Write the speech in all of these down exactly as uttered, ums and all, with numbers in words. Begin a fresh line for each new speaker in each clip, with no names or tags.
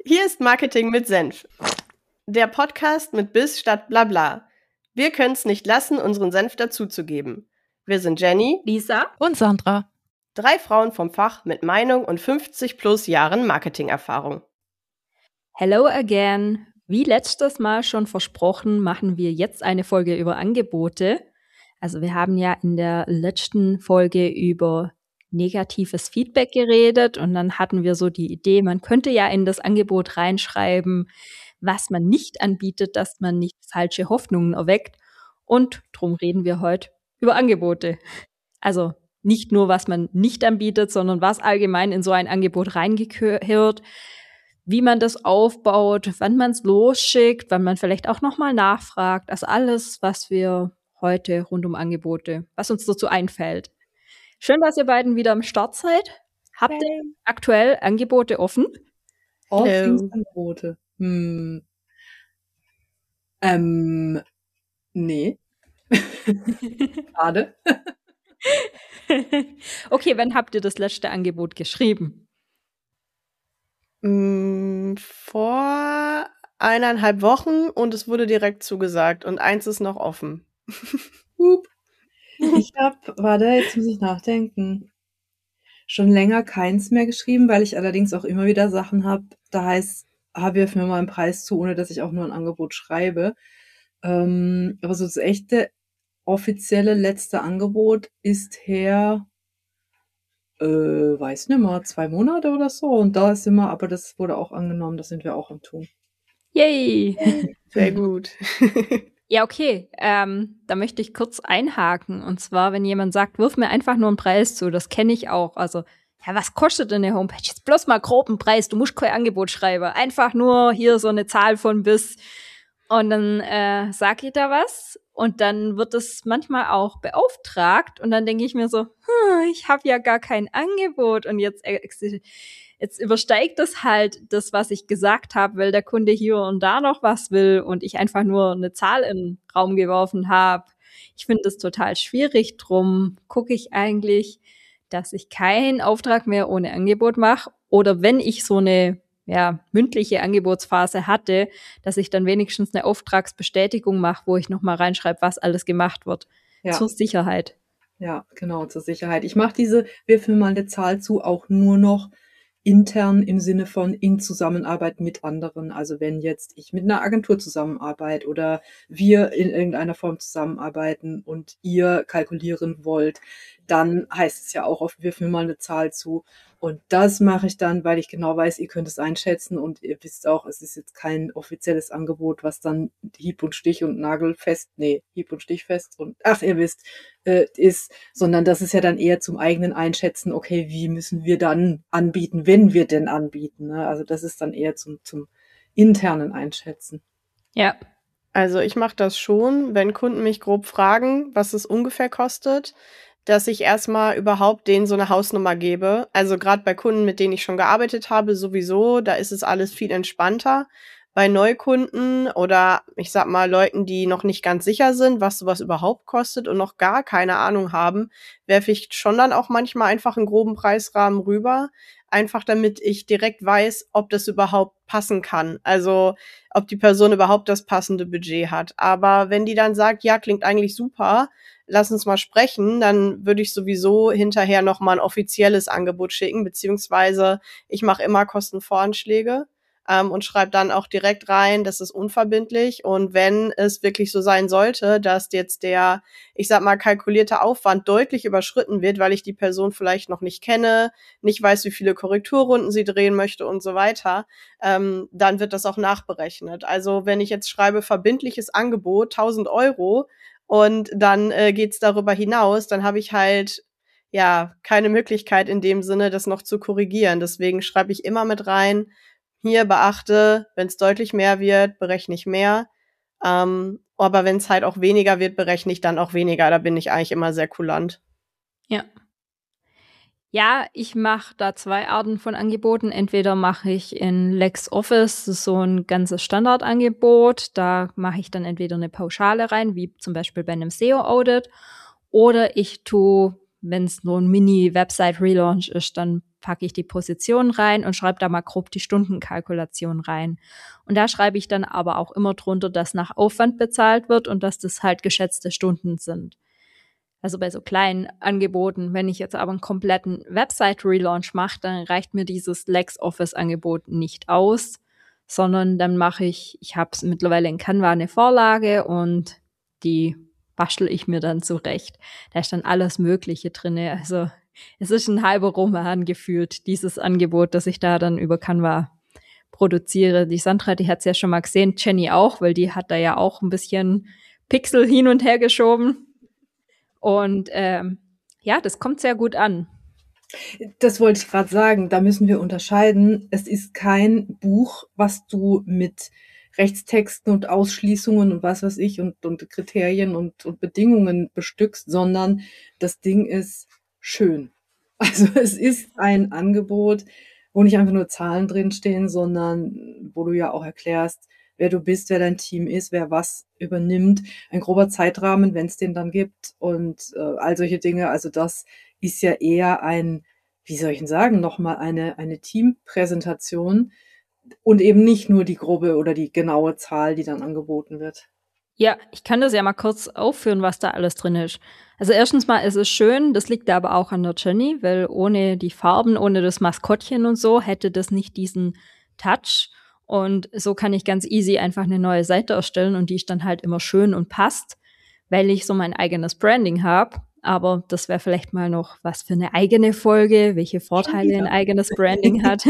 Hier ist Marketing mit Senf. Der Podcast mit Biss statt Blabla. Wir können es nicht lassen, unseren Senf dazuzugeben. Wir sind Jenny,
Lisa
und Sandra.
Drei Frauen vom Fach mit Meinung und fünfzig plus Jahren Marketingerfahrung.
Hello again. Wie letztes Mal schon versprochen, machen wir jetzt eine Folge über Angebote. Also wir haben ja in der letzten Folge über negatives Feedback geredet und dann hatten wir so die Idee, man könnte ja in das Angebot reinschreiben, was man nicht anbietet, dass man nicht falsche Hoffnungen erweckt. Und drum reden wir heute über Angebote. Also nicht nur, was man nicht anbietet, sondern was allgemein in so ein Angebot reingehört, wie man das aufbaut, wann man es losschickt, wann man vielleicht auch nochmal nachfragt. Also alles, was wir heute rund um Angebote, was uns dazu einfällt. Schön, dass ihr beiden wieder am Start seid. Habt ihr
Hey.
aktuell Angebote offen?
Offene Angebote. Hm. Ähm, nee. Schade.
Okay, wann habt ihr das letzte Angebot geschrieben?
Mm, vor eineinhalb Wochen und es wurde direkt zugesagt und eins ist noch offen.
Hup. Ich hab, warte, jetzt muss ich nachdenken. Schon länger keins mehr geschrieben, weil ich allerdings auch immer wieder Sachen habe, da heißt, ah, wirf mir mal einen Preis zu, ohne dass ich auch nur ein Angebot schreibe. Ähm, aber so das echte, offizielle letzte Angebot ist her, äh, weiß nicht mal, zwei Monate oder so. Und da ist immer, aber das wurde auch angenommen, das sind wir auch am tun.
Yay!
Sehr gut.
Ja, okay. Ähm, da möchte ich kurz einhaken. Und zwar, wenn jemand sagt, wirf mir einfach nur einen Preis zu, das kenne ich auch. Also, ja, was kostet denn eine Homepage? Jetzt bloß mal grob einen Preis. Du musst kein Angebot schreiben. Einfach nur hier so eine Zahl von bis. Und dann äh, sag ich da was. Und dann wird es manchmal auch beauftragt. Und dann denke ich mir so, hm, ich habe ja gar kein Angebot. Und jetzt äh, Jetzt übersteigt das halt das, was ich gesagt habe, weil der Kunde hier und da noch was will und ich einfach nur eine Zahl in den Raum geworfen habe. Ich finde das total schwierig. Drum gucke ich eigentlich, dass ich keinen Auftrag mehr ohne Angebot mache. Oder wenn ich so eine ja, mündliche Angebotsphase hatte, dass ich dann wenigstens eine Auftragsbestätigung mache, wo ich nochmal reinschreibe, was alles gemacht wird.
Ja.
Zur Sicherheit.
Ja, genau, zur Sicherheit. Ich mache diese, wirf mir mal eine Zahl zu, auch nur noch intern im Sinne von in Zusammenarbeit mit anderen. Also wenn jetzt ich mit einer Agentur zusammenarbeite oder wir in irgendeiner Form zusammenarbeiten und ihr kalkulieren wollt, dann heißt es ja auch oft, wirf mir mal eine Zahl zu. Und das mache ich dann, weil ich genau weiß, ihr könnt es einschätzen und ihr wisst auch, es ist jetzt kein offizielles Angebot, was dann hieb- und stich- und nagelfest, nee, hieb- und stichfest und ach, ihr wisst, äh, ist, sondern das ist ja dann eher zum eigenen Einschätzen, okay, wie müssen wir dann anbieten, wenn wir denn anbieten. Ne? Also das ist dann eher zum, zum internen Einschätzen.
Ja.
Also ich mache das schon, wenn Kunden mich grob fragen, was es ungefähr kostet, dass ich erstmal überhaupt denen so eine Hausnummer gebe. Also gerade bei Kunden, mit denen ich schon gearbeitet habe, sowieso, da ist es alles viel entspannter. Bei Neukunden oder ich sag mal Leuten, die noch nicht ganz sicher sind, was sowas überhaupt kostet und noch gar keine Ahnung haben, werfe ich schon dann auch manchmal einfach einen groben Preisrahmen rüber. Einfach damit ich direkt weiß, ob das überhaupt passen kann. Also ob die Person überhaupt das passende Budget hat. Aber wenn die dann sagt, ja, klingt eigentlich super, lass uns mal sprechen, dann würde ich sowieso hinterher noch mal ein offizielles Angebot schicken, beziehungsweise ich mache immer Kostenvoranschläge ähm, und schreibe dann auch direkt rein, das ist unverbindlich. Und wenn es wirklich so sein sollte, dass jetzt der, ich sag mal, kalkulierte Aufwand deutlich überschritten wird, weil ich die Person vielleicht noch nicht kenne, nicht weiß, wie viele Korrekturrunden sie drehen möchte und so weiter, ähm, dann wird das auch nachberechnet. Also wenn ich jetzt schreibe, verbindliches Angebot, tausend Euro, und dann äh, geht's darüber hinaus, dann habe ich halt ja keine Möglichkeit in dem Sinne, das noch zu korrigieren. Deswegen schreibe ich immer mit rein, hier beachte, wenn es deutlich mehr wird, berechne ich mehr. Ähm, aber wenn es halt auch weniger wird, berechne ich dann auch weniger. Da bin ich eigentlich immer sehr kulant.
Ja. Ja, ich mache da zwei Arten von Angeboten. Entweder mache ich in LexOffice so ein ganzes Standardangebot. Da mache ich dann entweder eine Pauschale rein, wie zum Beispiel bei einem S E O-Audit. Oder ich tue, wenn es nur ein Mini-Website-Relaunch ist, dann packe ich die Position rein und schreibe da mal grob die Stundenkalkulation rein. Und da schreibe ich dann aber auch immer drunter, dass nach Aufwand bezahlt wird und dass das halt geschätzte Stunden sind. Also bei so kleinen Angeboten, wenn ich jetzt aber einen kompletten Website-Relaunch mache, dann reicht mir dieses LexOffice-Angebot nicht aus, sondern dann mache ich, ich habe mittlerweile in Canva eine Vorlage und die bastel ich mir dann zurecht. Da ist dann alles Mögliche drin. Also es ist ein halber Roman gefühlt, dieses Angebot, das ich da dann über Canva produziere. Die Sandra, die hat es ja schon mal gesehen, Jenny auch, weil die hat da ja auch ein bisschen Pixel hin und her geschoben. Und ähm, ja, das kommt sehr gut an.
Das wollte ich gerade sagen, da müssen wir unterscheiden. Es ist kein Buch, was du mit Rechtstexten und Ausschließungen und was weiß ich und, und Kriterien und, und Bedingungen bestückst, sondern das Ding ist schön. Also es ist ein Angebot, wo nicht einfach nur Zahlen drinstehen, sondern wo du ja auch erklärst, wer du bist, wer dein Team ist, wer was übernimmt, ein grober Zeitrahmen, wenn es den dann gibt und äh, all solche Dinge. Also das ist ja eher ein, wie soll ich denn sagen, nochmal eine, eine Teampräsentation und eben nicht nur die grobe oder die genaue Zahl, die dann angeboten wird.
Ja, ich kann das ja mal kurz aufführen, was da alles drin ist. Also erstens mal ist es schön, das liegt aber auch an der Jenny, weil ohne die Farben, ohne das Maskottchen und so, hätte das nicht diesen Touch. Und so kann ich ganz easy einfach eine neue Seite erstellen und die ist dann halt immer schön und passt, weil ich so mein eigenes Branding habe. Aber das wäre vielleicht mal noch was für eine eigene Folge, welche Vorteile ein eigenes Branding hat.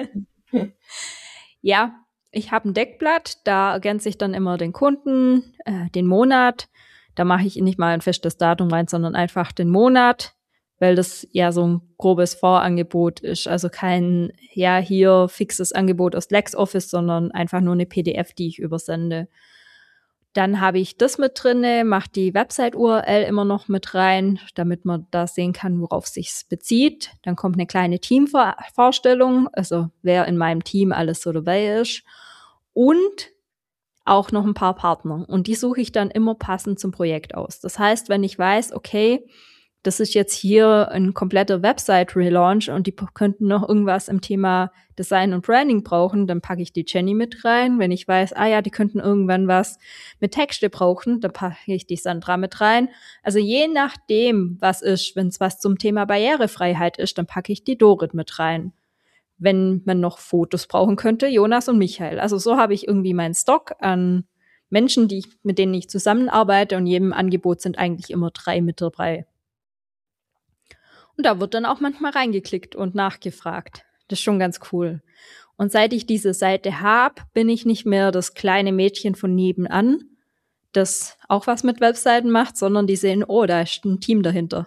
Ja, ich habe ein Deckblatt, da ergänze ich dann immer den Kunden, äh, den Monat. Da mache ich nicht mal ein festes Datum rein, sondern einfach den Monat, weil das ja so ein grobes Vorangebot ist. Also kein, ja, hier fixes Angebot aus LexOffice, sondern einfach nur eine P D F, die ich übersende. Dann habe ich das mit drinne, mache die Website-U R L immer noch mit rein, damit man da sehen kann, worauf es sich bezieht. Dann kommt eine kleine Teamvorstellung, also wer in meinem Team alles so dabei ist. Und auch noch ein paar Partner. Und die suche ich dann immer passend zum Projekt aus. Das heißt, wenn ich weiß, okay, das ist jetzt hier ein kompletter Website-Relaunch und die könnten noch irgendwas im Thema Design und Branding brauchen, dann packe ich die Jenny mit rein. Wenn ich weiß, ah ja, die könnten irgendwann was mit Texte brauchen, dann packe ich die Sandra mit rein. Also je nachdem, was ist, wenn es was zum Thema Barrierefreiheit ist, dann packe ich die Dorit mit rein. Wenn man noch Fotos brauchen könnte, Jonas und Michael. Also so habe ich irgendwie meinen Stock an Menschen, die ich, mit denen ich zusammenarbeite und jedem Angebot sind eigentlich immer drei mit dabei. Und da wird dann auch manchmal reingeklickt und nachgefragt. Das ist schon ganz cool. Und seit ich diese Seite habe, bin ich nicht mehr das kleine Mädchen von nebenan, das auch was mit Webseiten macht, sondern die sehen, oh, da ist ein Team dahinter.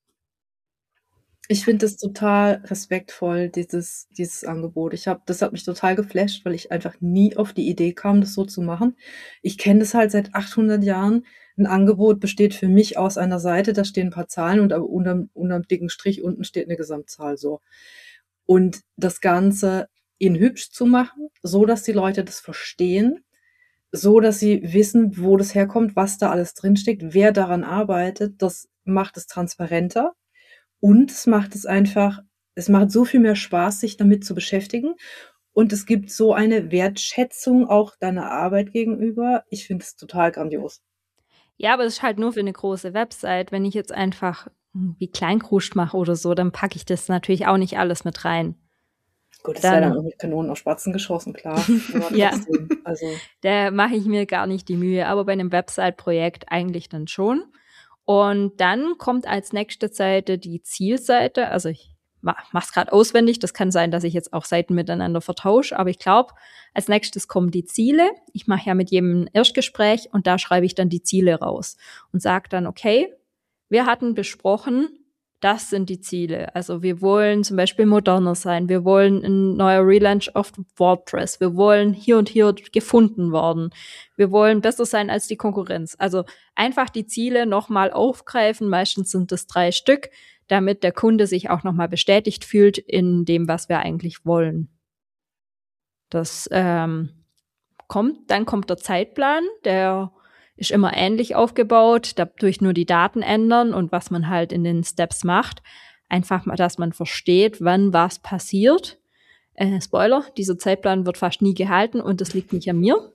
Ich finde das total respektvoll, dieses, dieses Angebot. Ich hab, das hat mich total geflasht, weil ich einfach nie auf die Idee kam, das so zu machen. Ich kenne das halt seit achthundert Jahren. Ein Angebot besteht für mich aus einer Seite, da stehen ein paar Zahlen und unterm, unterm dicken Strich unten steht eine Gesamtzahl so. Und das Ganze in hübsch zu machen, so dass die Leute das verstehen, so dass sie wissen, wo das herkommt, was da alles drinsteckt, wer daran arbeitet, das macht es transparenter. Und es macht es einfach, es macht so viel mehr Spaß, sich damit zu beschäftigen. Und es gibt so eine Wertschätzung auch deiner Arbeit gegenüber. Ich finde es total grandios.
Ja, aber es ist halt nur für eine große Website. Wenn ich jetzt einfach wie Kleinkruscht mache oder so, dann packe ich das natürlich auch nicht alles mit rein.
Gut, das wäre dann auch mit Kanonen auf Spatzen geschossen, klar. Aber
ja,
trotzdem, also.
Da mache ich mir gar nicht die Mühe. Aber bei einem Website-Projekt eigentlich dann schon. Und dann kommt als nächste Seite die Zielseite. Also ich mache es gerade auswendig. Das kann sein, dass ich jetzt auch Seiten miteinander vertausche. Aber ich glaube, als nächstes kommen die Ziele. Ich mache ja mit jedem ein Erstgespräch und da schreibe ich dann die Ziele raus und sage dann, okay, wir hatten besprochen, das sind die Ziele. Also wir wollen zum Beispiel moderner sein. Wir wollen ein neuer Relaunch auf WordPress. Wir wollen hier und hier gefunden worden. Wir wollen besser sein als die Konkurrenz. Also einfach die Ziele nochmal aufgreifen. Meistens sind es drei Stück, damit der Kunde sich auch nochmal bestätigt fühlt in dem, was wir eigentlich wollen. Das ähm, kommt, dann kommt der Zeitplan, der ist immer ähnlich aufgebaut, dadurch nur die Daten ändern und was man halt in den Steps macht. Einfach mal, dass man versteht, wann was passiert. Äh, Spoiler, dieser Zeitplan wird fast nie gehalten und das liegt nicht an mir.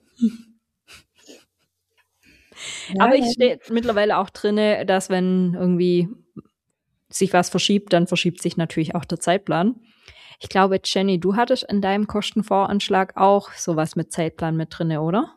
Ja,
Aber
ja.
ich stehe mittlerweile auch drinne, dass wenn irgendwie sich was verschiebt, dann verschiebt sich natürlich auch der Zeitplan. Ich glaube, Jenny, du hattest in deinem Kostenvoranschlag auch sowas mit Zeitplan mit drinne, oder?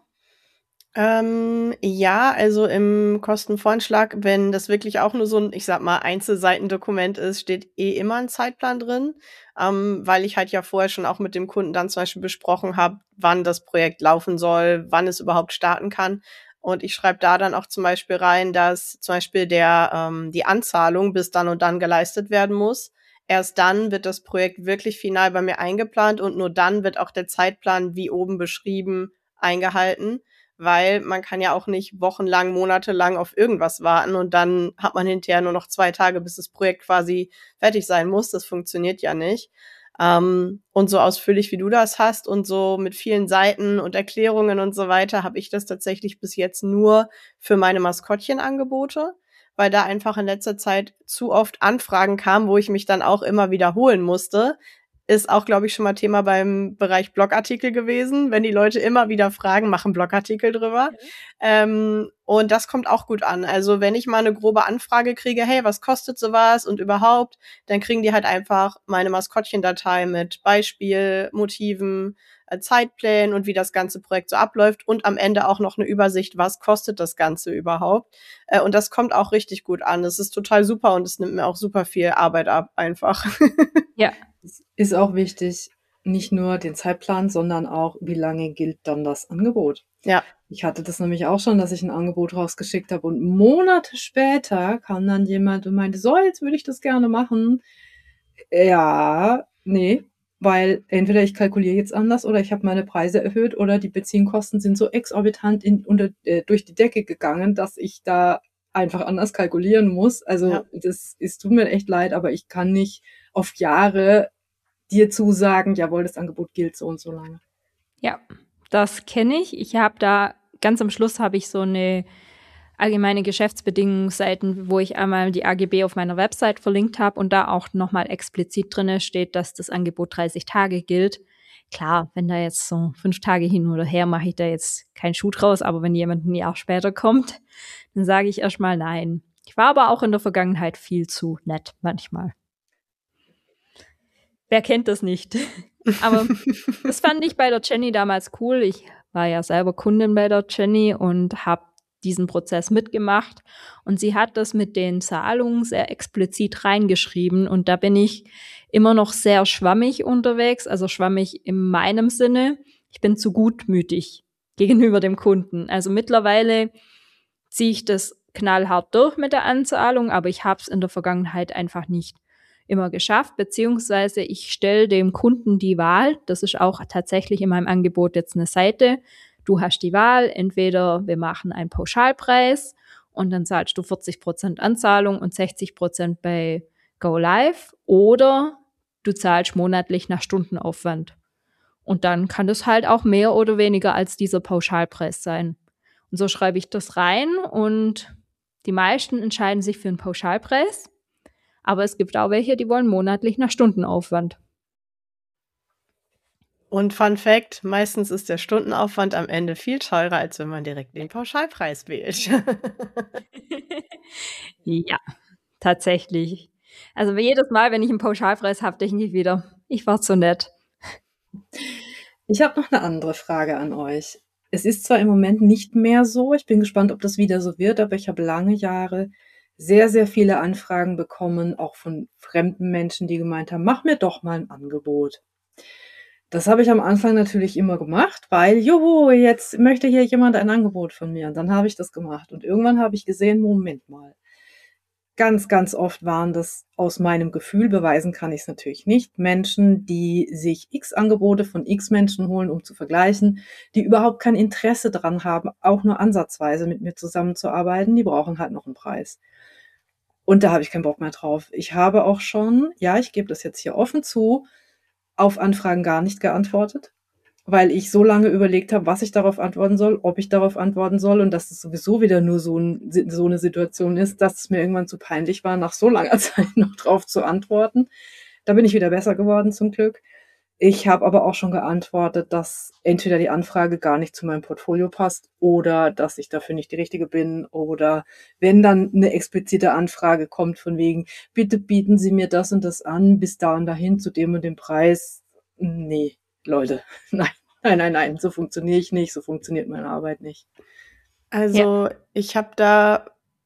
Ähm, ja, also im Kostenvoranschlag, wenn das wirklich auch nur so ein, ich sag mal, Einzelseitendokument ist, steht eh immer ein Zeitplan drin, ähm, weil ich halt ja vorher schon auch mit dem Kunden dann zum Beispiel besprochen habe, wann das Projekt laufen soll, wann es überhaupt starten kann. Und ich schreibe da dann auch zum Beispiel rein, dass zum Beispiel der ähm, die Anzahlung bis dann und dann geleistet werden muss. Erst dann wird das Projekt wirklich final bei mir eingeplant und nur dann wird auch der Zeitplan, wie oben beschrieben, eingehalten. Weil man kann ja auch nicht wochenlang, monatelang auf irgendwas warten und dann hat man hinterher nur noch zwei Tage, bis das Projekt quasi fertig sein muss. Das funktioniert ja nicht. Ähm, und so ausführlich, wie du das hast und so mit vielen Seiten und Erklärungen und so weiter, habe ich das tatsächlich bis jetzt nur für meine Maskottchenangebote, weil da einfach in letzter Zeit zu oft Anfragen kamen, wo ich mich dann auch immer wiederholen musste. Ist auch, glaube ich, schon mal Thema beim Bereich Blogartikel gewesen. Wenn die Leute immer wieder fragen, machen Blogartikel drüber. Mhm. Ähm, und das kommt auch gut an. Also wenn ich mal eine grobe Anfrage kriege, hey, was kostet sowas und überhaupt, dann kriegen die halt einfach meine Maskottchendatei mit Beispiel, Motiven, äh, Zeitplänen und wie das ganze Projekt so abläuft und am Ende auch noch eine Übersicht, was kostet das Ganze überhaupt. Äh, und das kommt auch richtig gut an. Das ist total super und es nimmt mir auch super viel Arbeit ab, einfach.
Ja.
Es ist auch wichtig, nicht nur den Zeitplan, sondern auch, wie lange gilt dann das Angebot.
Ja.
Ich hatte das nämlich auch schon, dass ich ein Angebot rausgeschickt habe und Monate später kam dann jemand und meinte, so, jetzt würde ich das gerne machen. Ja, nee, weil entweder ich kalkuliere jetzt anders oder ich habe meine Preise erhöht oder die Benzinkosten sind so exorbitant in, unter, äh, durch die Decke gegangen, dass ich da einfach anders kalkulieren muss. Also
Ja.
das es tut mir echt leid, aber ich kann nicht auf Jahre dir zusagen, jawohl, das Angebot gilt so und so lange.
Ja, das kenne ich. Ich habe da, ganz am Schluss habe ich so eine allgemeine Geschäftsbedingungsseiten, wo ich einmal die A G B auf meiner Website verlinkt habe und da auch nochmal explizit drinne steht, dass das Angebot dreißig Tage gilt. Klar, wenn da jetzt so fünf Tage hin oder her, mache ich da jetzt keinen Schuh draus, aber wenn jemand ein Jahr später kommt, dann sage ich erstmal nein. Ich war aber auch in der Vergangenheit viel zu nett manchmal. Wer kennt das nicht? Aber das fand ich bei der Jenny damals cool. Ich war ja selber Kundin bei der Jenny und habe diesen Prozess mitgemacht. Und sie hat das mit den Zahlungen sehr explizit reingeschrieben. Und da bin ich immer noch sehr schwammig unterwegs. Also schwammig in meinem Sinne. Ich bin zu gutmütig gegenüber dem Kunden. Also mittlerweile ziehe ich das knallhart durch mit der Anzahlung, aber ich habe es in der Vergangenheit einfach nicht immer geschafft, beziehungsweise ich stelle dem Kunden die Wahl, das ist auch tatsächlich in meinem Angebot jetzt eine Seite, du hast die Wahl, entweder wir machen einen Pauschalpreis und dann zahlst du vierzig Prozent Anzahlung und sechzig Prozent bei Go Live oder du zahlst monatlich nach Stundenaufwand. Und dann kann das halt auch mehr oder weniger als dieser Pauschalpreis sein. Und so schreibe ich das rein und die meisten entscheiden sich für einen Pauschalpreis. Aber es gibt auch welche, die wollen monatlich nach Stundenaufwand.
Und Fun Fact, meistens ist der Stundenaufwand am Ende viel teurer, als wenn man direkt den Pauschalpreis wählt.
Ja, tatsächlich. Also jedes Mal, wenn ich einen Pauschalpreis habe, denke ich wieder, ich war so nett.
Ich habe noch eine andere Frage an euch. Es ist zwar im Moment nicht mehr so, ich bin gespannt, ob das wieder so wird, aber ich habe lange Jahre sehr, sehr viele Anfragen bekommen, auch von fremden Menschen, die gemeint haben, mach mir doch mal ein Angebot. Das habe ich am Anfang natürlich immer gemacht, weil, juhu, jetzt möchte hier jemand ein Angebot von mir. Und dann habe ich das gemacht. Und irgendwann habe ich gesehen, Moment mal. Ganz, ganz oft waren das aus meinem Gefühl, beweisen kann ich es natürlich nicht, Menschen, die sich x Angebote von x Menschen holen, um zu vergleichen, die überhaupt kein Interesse daran haben, auch nur ansatzweise mit mir zusammenzuarbeiten. Die brauchen halt noch einen Preis. Und da habe ich keinen Bock mehr drauf. Ich habe auch schon, ja, ich gebe das jetzt hier offen zu, auf Anfragen gar nicht geantwortet, weil ich so lange überlegt habe, was ich darauf antworten soll, ob ich darauf antworten soll und dass es sowieso wieder nur so, ein, so eine Situation ist, dass es mir irgendwann zu peinlich war, nach so langer Zeit noch drauf zu antworten. Da bin ich wieder besser geworden zum Glück. Ich habe aber auch schon geantwortet, dass entweder die Anfrage gar nicht zu meinem Portfolio passt oder dass ich dafür nicht die Richtige bin oder wenn dann eine explizite Anfrage kommt von wegen, bitte bieten Sie mir das und das an, bis da und dahin zu dem und dem Preis. Nee, Leute, nein, nein, nein, nein, so funktioniere ich nicht, so funktioniert meine Arbeit nicht.
Also ja. Ich habe da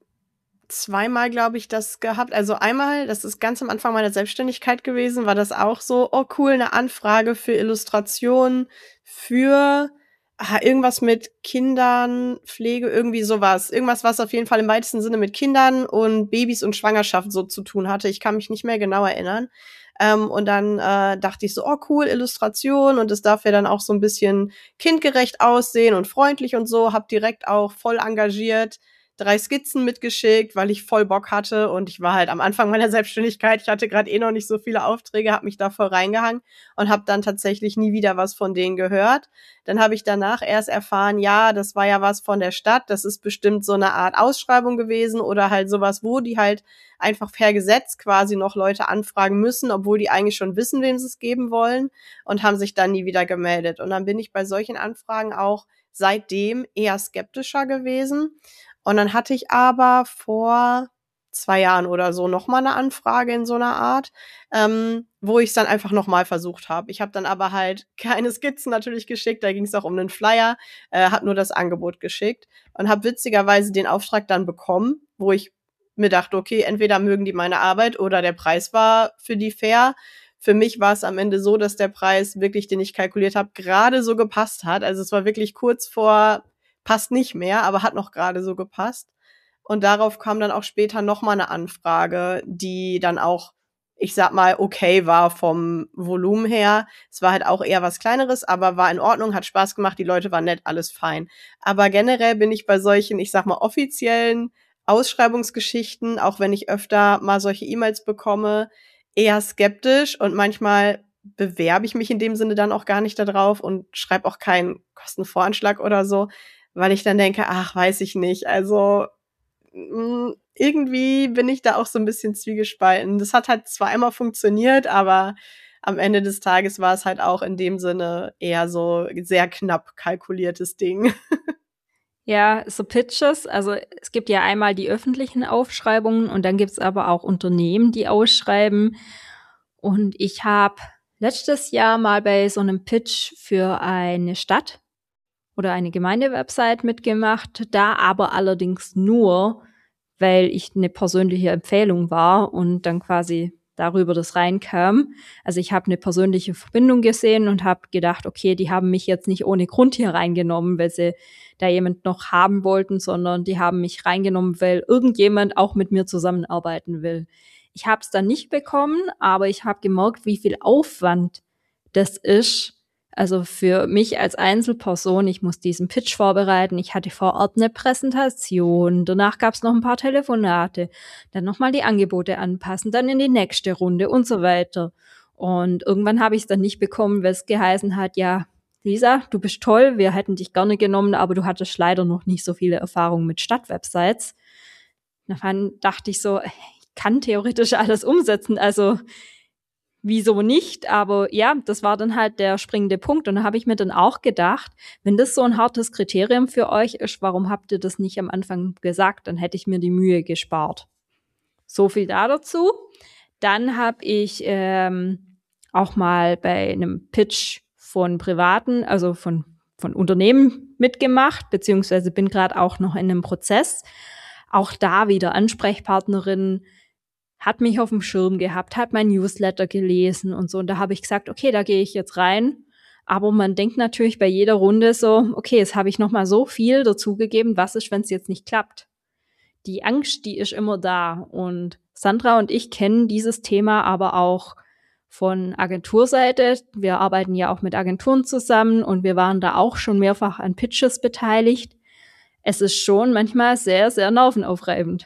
zweimal, glaube ich, das gehabt. Also einmal, das ist ganz am Anfang meiner Selbstständigkeit gewesen, war das auch so, oh cool, eine Anfrage für Illustration, für ah, irgendwas mit Kindern, Pflege, irgendwie sowas. Irgendwas, was auf jeden Fall im weitesten Sinne mit Kindern und Babys und Schwangerschaft so zu tun hatte. Ich kann mich nicht mehr genau erinnern. Ähm, und dann äh, dachte ich so, oh cool, Illustration und es darf ja dann auch so ein bisschen kindgerecht aussehen und freundlich und so. Hab direkt auch voll engagiert drei Skizzen mitgeschickt, weil ich voll Bock hatte und ich war halt am Anfang meiner Selbstständigkeit, ich hatte gerade eh noch nicht so viele Aufträge, habe mich da voll reingehangen und habe dann tatsächlich nie wieder was von denen gehört. Dann habe ich danach erst erfahren, ja, das war ja was von der Stadt, das ist bestimmt so eine Art Ausschreibung gewesen oder halt sowas, wo die halt einfach per Gesetz quasi noch Leute anfragen müssen, obwohl die eigentlich schon wissen, wem sie es geben wollen und haben sich dann nie wieder gemeldet. Und dann bin ich bei solchen Anfragen auch seitdem eher skeptischer gewesen. Und dann hatte ich aber vor zwei Jahren oder so noch mal eine Anfrage in so einer Art, ähm, wo ich es dann einfach noch mal versucht habe. Ich habe dann aber halt keine Skizzen natürlich geschickt, da ging es auch um einen Flyer, äh, habe nur das Angebot geschickt und habe witzigerweise den Auftrag dann bekommen, wo ich mir dachte, okay, entweder mögen die meine Arbeit oder der Preis war für die fair. Für mich war es am Ende so, dass der Preis wirklich, den ich kalkuliert habe, gerade so gepasst hat. Also es war wirklich kurz vor passt nicht mehr, aber hat noch gerade so gepasst. Und darauf kam dann auch später noch mal eine Anfrage, die dann auch, ich sag mal, okay war vom Volumen her. Es war halt auch eher was Kleineres, aber war in Ordnung, hat Spaß gemacht, die Leute waren nett, alles fein. Aber generell bin ich bei solchen, ich sag mal, offiziellen Ausschreibungsgeschichten, auch wenn ich öfter mal solche E-Mails bekomme, eher skeptisch und manchmal bewerbe ich mich in dem Sinne dann auch gar nicht da drauf und schreibe auch keinen Kostenvoranschlag oder so, weil ich dann denke, ach, weiß ich nicht. Also mh, irgendwie bin ich da auch so ein bisschen zwiegespalten. Das hat halt zwar einmal funktioniert, aber am Ende des Tages war es halt auch in dem Sinne eher so sehr knapp kalkuliertes Ding.
Ja, so Pitches, also es gibt ja einmal die öffentlichen Aufschreibungen und dann gibt's aber auch Unternehmen, die ausschreiben. Und ich habe letztes Jahr mal bei so einem Pitch für eine Stadt oder eine Gemeindewebsite mitgemacht, da aber allerdings nur, weil ich eine persönliche Empfehlung war und dann quasi darüber das reinkam. Also ich habe eine persönliche Verbindung gesehen und habe gedacht, okay, die haben mich jetzt nicht ohne Grund hier reingenommen, weil sie da jemand noch haben wollten, sondern die haben mich reingenommen, weil irgendjemand auch mit mir zusammenarbeiten will. Ich habe es dann nicht bekommen, aber ich habe gemerkt, wie viel Aufwand das ist. Also für mich als Einzelperson, ich muss diesen Pitch vorbereiten, ich hatte vor Ort eine Präsentation, danach gab es noch ein paar Telefonate, dann nochmal die Angebote anpassen, dann in die nächste Runde und so weiter. Und irgendwann habe ich es dann nicht bekommen, weil es geheißen hat, ja, Lisa, du bist toll, wir hätten dich gerne genommen, aber du hattest leider noch nicht so viele Erfahrungen mit Stadtwebsites. Dann dachte ich so, ich kann theoretisch alles umsetzen, also wieso nicht? Aber ja, das war dann halt der springende Punkt. Und da habe ich mir dann auch gedacht, wenn das so ein hartes Kriterium für euch ist, warum habt ihr das nicht am Anfang gesagt? Dann hätte ich mir die Mühe gespart. So viel da dazu. Dann habe ich ähm, auch mal bei einem Pitch von Privaten, also von, von Unternehmen mitgemacht, beziehungsweise bin gerade auch noch in einem Prozess. Auch da wieder Ansprechpartnerin, hat mich auf dem Schirm gehabt, hat mein Newsletter gelesen und so. Und da habe ich gesagt, okay, da gehe ich jetzt rein. Aber man denkt natürlich bei jeder Runde so, okay, jetzt habe ich noch mal so viel dazugegeben, was ist, wenn es jetzt nicht klappt? Die Angst, die ist immer da. Und Sandra und ich kennen dieses Thema aber auch von Agenturseite. Wir arbeiten ja auch mit Agenturen zusammen und wir waren da auch schon mehrfach an Pitches beteiligt. Es ist schon manchmal sehr, sehr nervenaufreibend.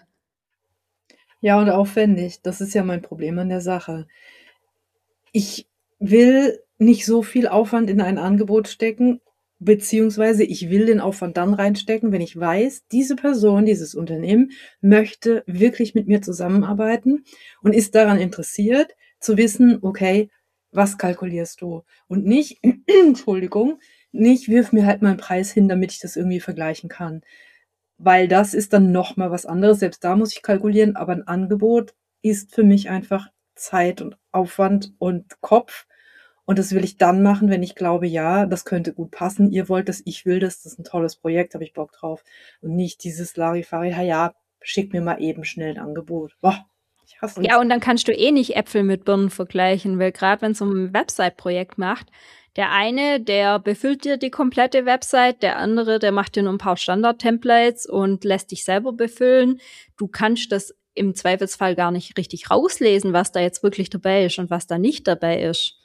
Ja, und aufwendig. Das ist ja mein Problem an der Sache. Ich will nicht so viel Aufwand in ein Angebot stecken, beziehungsweise ich will den Aufwand dann reinstecken, wenn ich weiß, diese Person, dieses Unternehmen möchte wirklich mit mir zusammenarbeiten und ist daran interessiert, zu wissen, okay, was kalkulierst du? Und nicht, Entschuldigung, nicht wirf mir halt mal einen Preis hin, damit ich das irgendwie vergleichen kann. Weil das ist dann noch mal was anderes. Selbst da muss ich kalkulieren, aber ein Angebot ist für mich einfach Zeit und Aufwand und Kopf. Und das will ich dann machen, wenn ich glaube, ja, das könnte gut passen. Ihr wollt das, ich will das, das ist ein tolles Projekt, habe ich Bock drauf. Und nicht dieses Larifari, ja, ja, schick mir mal eben schnell ein Angebot. Boah, ich hasse
Ja, und dann kannst du eh nicht Äpfel mit Birnen vergleichen, weil gerade wenn es um ein Website-Projekt macht, der eine, der befüllt dir die komplette Website, der andere, der macht dir nur ein paar Standard-Templates und lässt dich selber befüllen. Du kannst das im Zweifelsfall gar nicht richtig rauslesen, was da jetzt wirklich dabei ist und was da nicht dabei ist.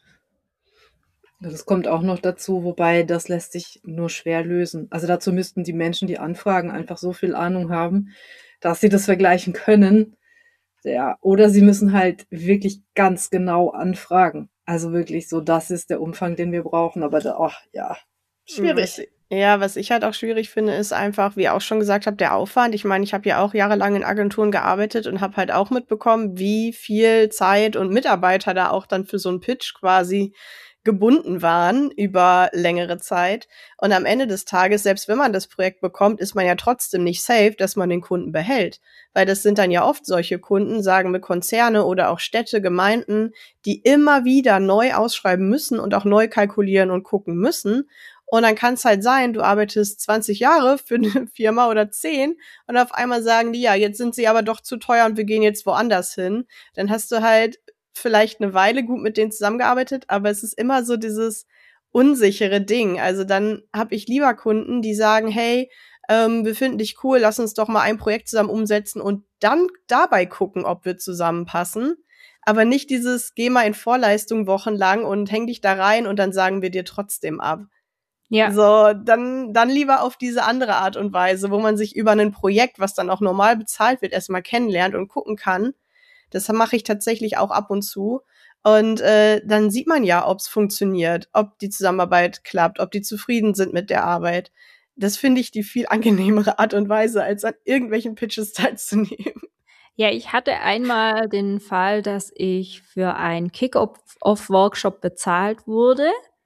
Das kommt auch noch dazu, wobei das lässt sich nur schwer lösen. Also dazu müssten die Menschen, die anfragen, einfach so viel Ahnung haben, dass sie das vergleichen können. Ja, oder sie müssen halt wirklich ganz genau anfragen. Also wirklich so, das ist der Umfang, den wir brauchen. Aber da, ach, ja, schwierig.
Was, ja, was ich halt auch schwierig finde, ist einfach, wie ihr auch schon gesagt habt, der Aufwand. Ich meine, ich habe ja auch jahrelang in Agenturen gearbeitet und habe halt auch mitbekommen, wie viel Zeit und Mitarbeiter da auch dann für so einen Pitch quasi gebunden waren über längere Zeit. Und am Ende des Tages, selbst wenn man das Projekt bekommt, ist man ja trotzdem nicht safe, dass man den Kunden behält. Weil das sind dann ja oft solche Kunden, sagen wir Konzerne oder auch Städte, Gemeinden, die immer wieder neu ausschreiben müssen und auch neu kalkulieren und gucken müssen. Und dann kann es halt sein, du arbeitest zwanzig Jahre für eine Firma oder zehn und auf einmal sagen die, ja, jetzt sind sie aber doch zu teuer und wir gehen jetzt woanders hin. Dann hast du halt vielleicht eine Weile gut mit denen zusammengearbeitet, aber es ist immer so dieses unsichere Ding. Also dann habe ich lieber Kunden, die sagen, hey, ähm, wir finden dich cool, lass uns doch mal ein Projekt zusammen umsetzen und dann dabei gucken, ob wir zusammenpassen. Aber nicht dieses, geh mal in Vorleistung wochenlang und häng dich da rein und dann sagen wir dir trotzdem ab.
Ja.
So, dann, dann lieber auf diese andere Art und Weise, wo man sich über ein Projekt, was dann auch normal bezahlt wird, erstmal kennenlernt und gucken kann. Das mache ich tatsächlich auch ab und zu. Und äh, dann sieht man ja, ob es funktioniert, ob die Zusammenarbeit klappt, ob die zufrieden sind mit der Arbeit. Das finde ich die viel angenehmere Art und Weise, als an irgendwelchen Pitches teilzunehmen.
Ja, ich hatte einmal den Fall, dass ich für einen Kick-Off-Workshop bezahlt wurde.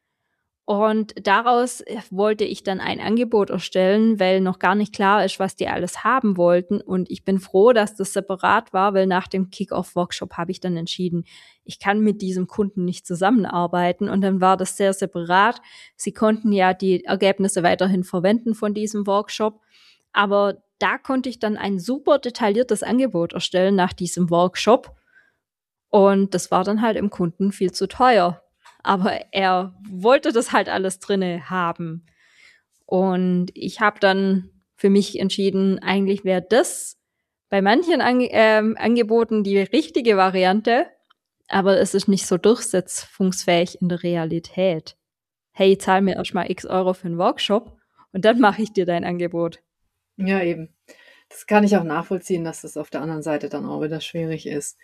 Und daraus wollte ich dann ein Angebot erstellen, weil noch gar nicht klar ist, was die alles haben wollten. Und ich bin froh, dass das separat war, weil nach dem Kick-Off-Workshop habe ich dann entschieden, ich kann mit diesem Kunden nicht zusammenarbeiten. Und dann war das sehr separat. Sie konnten ja die Ergebnisse weiterhin verwenden von diesem Workshop. Aber da konnte ich dann ein super detailliertes Angebot erstellen nach diesem Workshop. Und das war dann halt im Kunden viel zu teuer. Aber er wollte das halt alles drinne haben. Und ich habe dann für mich entschieden, eigentlich wäre das bei manchen Ange- ähm, Angeboten die richtige Variante, aber es ist nicht so durchsetzungsfähig in der Realität. Hey, zahl mir erstmal x Euro für einen Workshop und dann mache ich dir dein Angebot.
Ja, eben. Das kann ich auch nachvollziehen, dass das auf der anderen Seite dann auch wieder schwierig ist.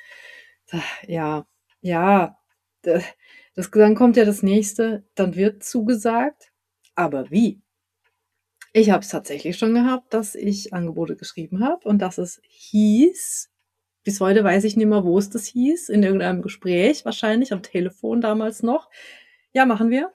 Ja, ja, das, das, dann kommt ja das nächste, dann wird zugesagt, aber wie? Ich habe es tatsächlich schon gehabt, dass ich Angebote geschrieben habe und dass es hieß, bis heute weiß ich nicht mehr, wo es das hieß, in irgendeinem Gespräch, wahrscheinlich am Telefon damals noch. Ja, machen wir.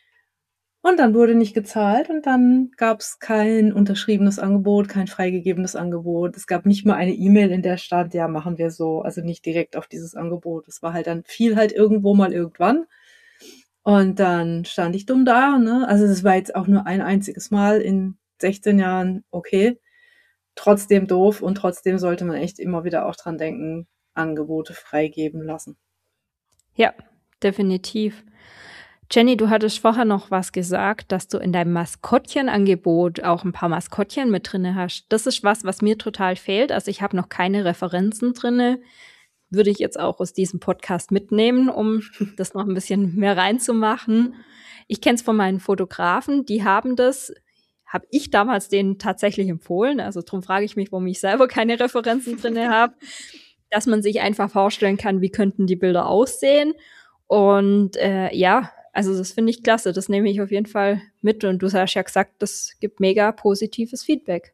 Und dann wurde nicht gezahlt und dann gab es kein unterschriebenes Angebot, kein freigegebenes Angebot. Es gab nicht mal eine E-Mail, in der stand, ja, machen wir so, also nicht direkt auf dieses Angebot. Es war halt dann viel halt irgendwo mal irgendwann. Und dann stand ich dumm da, ne? Also das war jetzt auch nur ein einziges Mal in sechzehn Jahren, okay. Trotzdem doof und trotzdem sollte man echt immer wieder auch dran denken, Angebote freigeben lassen.
Ja, definitiv. Jenny, du hattest vorher noch was gesagt, dass du in deinem Maskottchenangebot auch ein paar Maskottchen mit drinne hast. Das ist was, was mir total fehlt. Also ich habe noch keine Referenzen drinne. Würde ich jetzt auch aus diesem Podcast mitnehmen, um das noch ein bisschen mehr reinzumachen. Ich kenne es von meinen Fotografen, die haben das, habe ich damals denen tatsächlich empfohlen. Also darum frage ich mich, warum ich selber keine Referenzen drinne habe, dass man sich einfach vorstellen kann, wie könnten die Bilder aussehen. Und äh, ja, also das finde ich klasse. Das nehme ich auf jeden Fall mit. Und du hast ja gesagt, das gibt mega positives Feedback.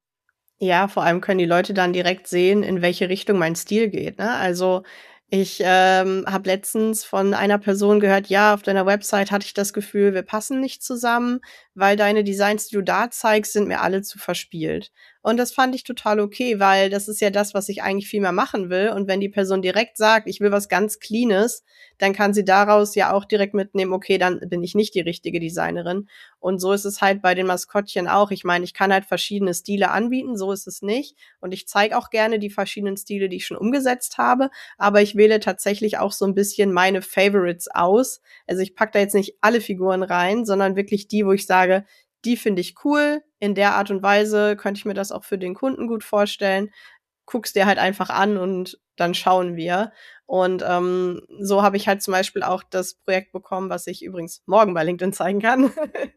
Ja, vor allem können die Leute dann direkt sehen, in welche Richtung mein Stil geht, ne? Also, ich, ähm, habe letztens von einer Person gehört: „Ja, auf deiner Website hatte ich das Gefühl, wir passen nicht zusammen, weil deine Designs, die du da zeigst, sind mir alle zu verspielt.“ Und das fand ich total okay, weil das ist ja das, was ich eigentlich viel mehr machen will. Und wenn die Person direkt sagt: „Ich will was ganz Cleanes“, dann kann sie daraus ja auch direkt mitnehmen: „Okay, dann bin ich nicht die richtige Designerin.“ Und so ist es halt bei den Maskottchen auch. Ich meine, ich kann halt verschiedene Stile anbieten, so ist es nicht. Und ich zeige auch gerne die verschiedenen Stile, die ich schon umgesetzt habe. Aber ich wähle tatsächlich auch so ein bisschen meine Favorites aus. Also ich packe da jetzt nicht alle Figuren rein, sondern wirklich die, wo ich sage, die finde ich cool. In der Art und Weise könnte ich mir das auch für den Kunden gut vorstellen. Guck's dir halt einfach an und dann schauen wir. Und ähm, so habe ich halt zum Beispiel auch das Projekt bekommen, was ich übrigens morgen bei LinkedIn zeigen kann,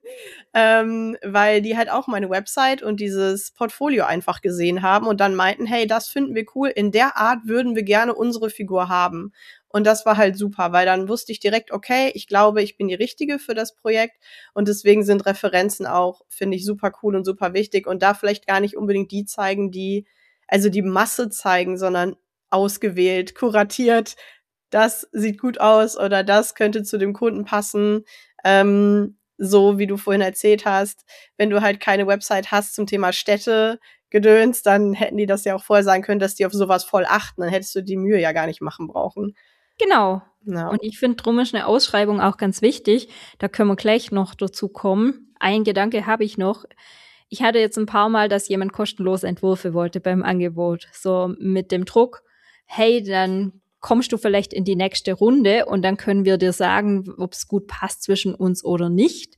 ähm, weil die halt auch meine Website und dieses Portfolio einfach gesehen haben und dann meinten, hey, das finden wir cool, in der Art würden wir gerne unsere Figur haben. Und das war halt super, weil dann wusste ich direkt, okay, ich glaube, ich bin die Richtige für das Projekt und deswegen sind Referenzen auch, finde ich, super cool und super wichtig und da vielleicht gar nicht unbedingt die zeigen, die, also die Masse zeigen, sondern ausgewählt, kuratiert, das sieht gut aus oder das könnte zu dem Kunden passen. Ähm, so wie du vorhin erzählt hast, wenn du halt keine Website hast zum Thema Städte, Gedöns, dann hätten die das ja auch vorher sagen können, dass die auf sowas voll achten. Dann hättest du die Mühe ja gar nicht machen brauchen.
Genau.
Ja.
Und ich finde, drum ist eine Ausschreibung auch ganz wichtig. Da können wir gleich noch dazu kommen. Ein Gedanke habe ich noch. Ich hatte jetzt ein paar Mal, dass jemand kostenlose Entwürfe wollte beim Angebot. So mit dem Druck, hey, dann kommst du vielleicht in die nächste Runde und dann können wir dir sagen, ob es gut passt zwischen uns oder nicht.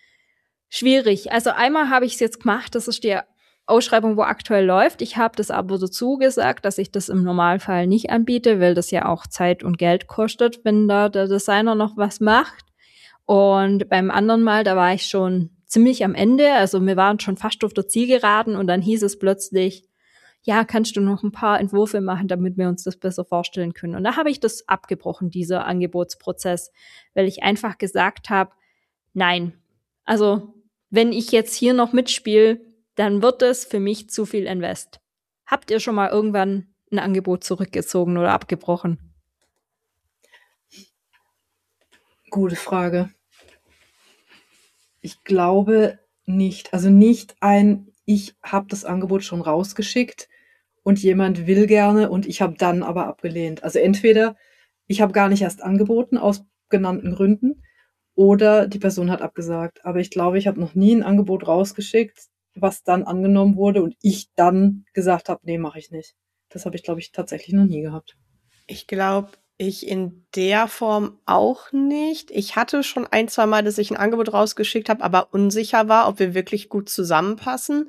Schwierig. Also einmal habe ich es jetzt gemacht, das ist die Ausschreibung, wo aktuell läuft. Ich habe das aber dazu gesagt, dass ich das im Normalfall nicht anbiete, weil das ja auch Zeit und Geld kostet, wenn da der Designer noch was macht. Und beim anderen Mal, da war ich schon ziemlich am Ende, also wir waren schon fast auf der Zielgeraden und dann hieß es plötzlich, ja, kannst du noch ein paar Entwürfe machen, damit wir uns das besser vorstellen können. Und da habe ich das abgebrochen, dieser Angebotsprozess, weil ich einfach gesagt habe, nein, also wenn ich jetzt hier noch mitspiele, dann wird es für mich zu viel Invest. Habt ihr schon mal irgendwann ein Angebot zurückgezogen oder abgebrochen?
Gute Frage. Ich glaube nicht. Also nicht ein, ich habe das Angebot schon rausgeschickt und jemand will gerne und ich habe dann aber abgelehnt. Also entweder ich habe gar nicht erst angeboten aus genannten Gründen oder die Person hat abgesagt. Aber ich glaube, ich habe noch nie ein Angebot rausgeschickt, was dann angenommen wurde und ich dann gesagt habe, nee, mache ich nicht. Das habe ich, glaube ich, tatsächlich noch nie gehabt.
Ich glaube, ich in der Form auch nicht. Ich hatte schon ein, zwei Mal, dass ich ein Angebot rausgeschickt habe, aber unsicher war, ob wir wirklich gut zusammenpassen.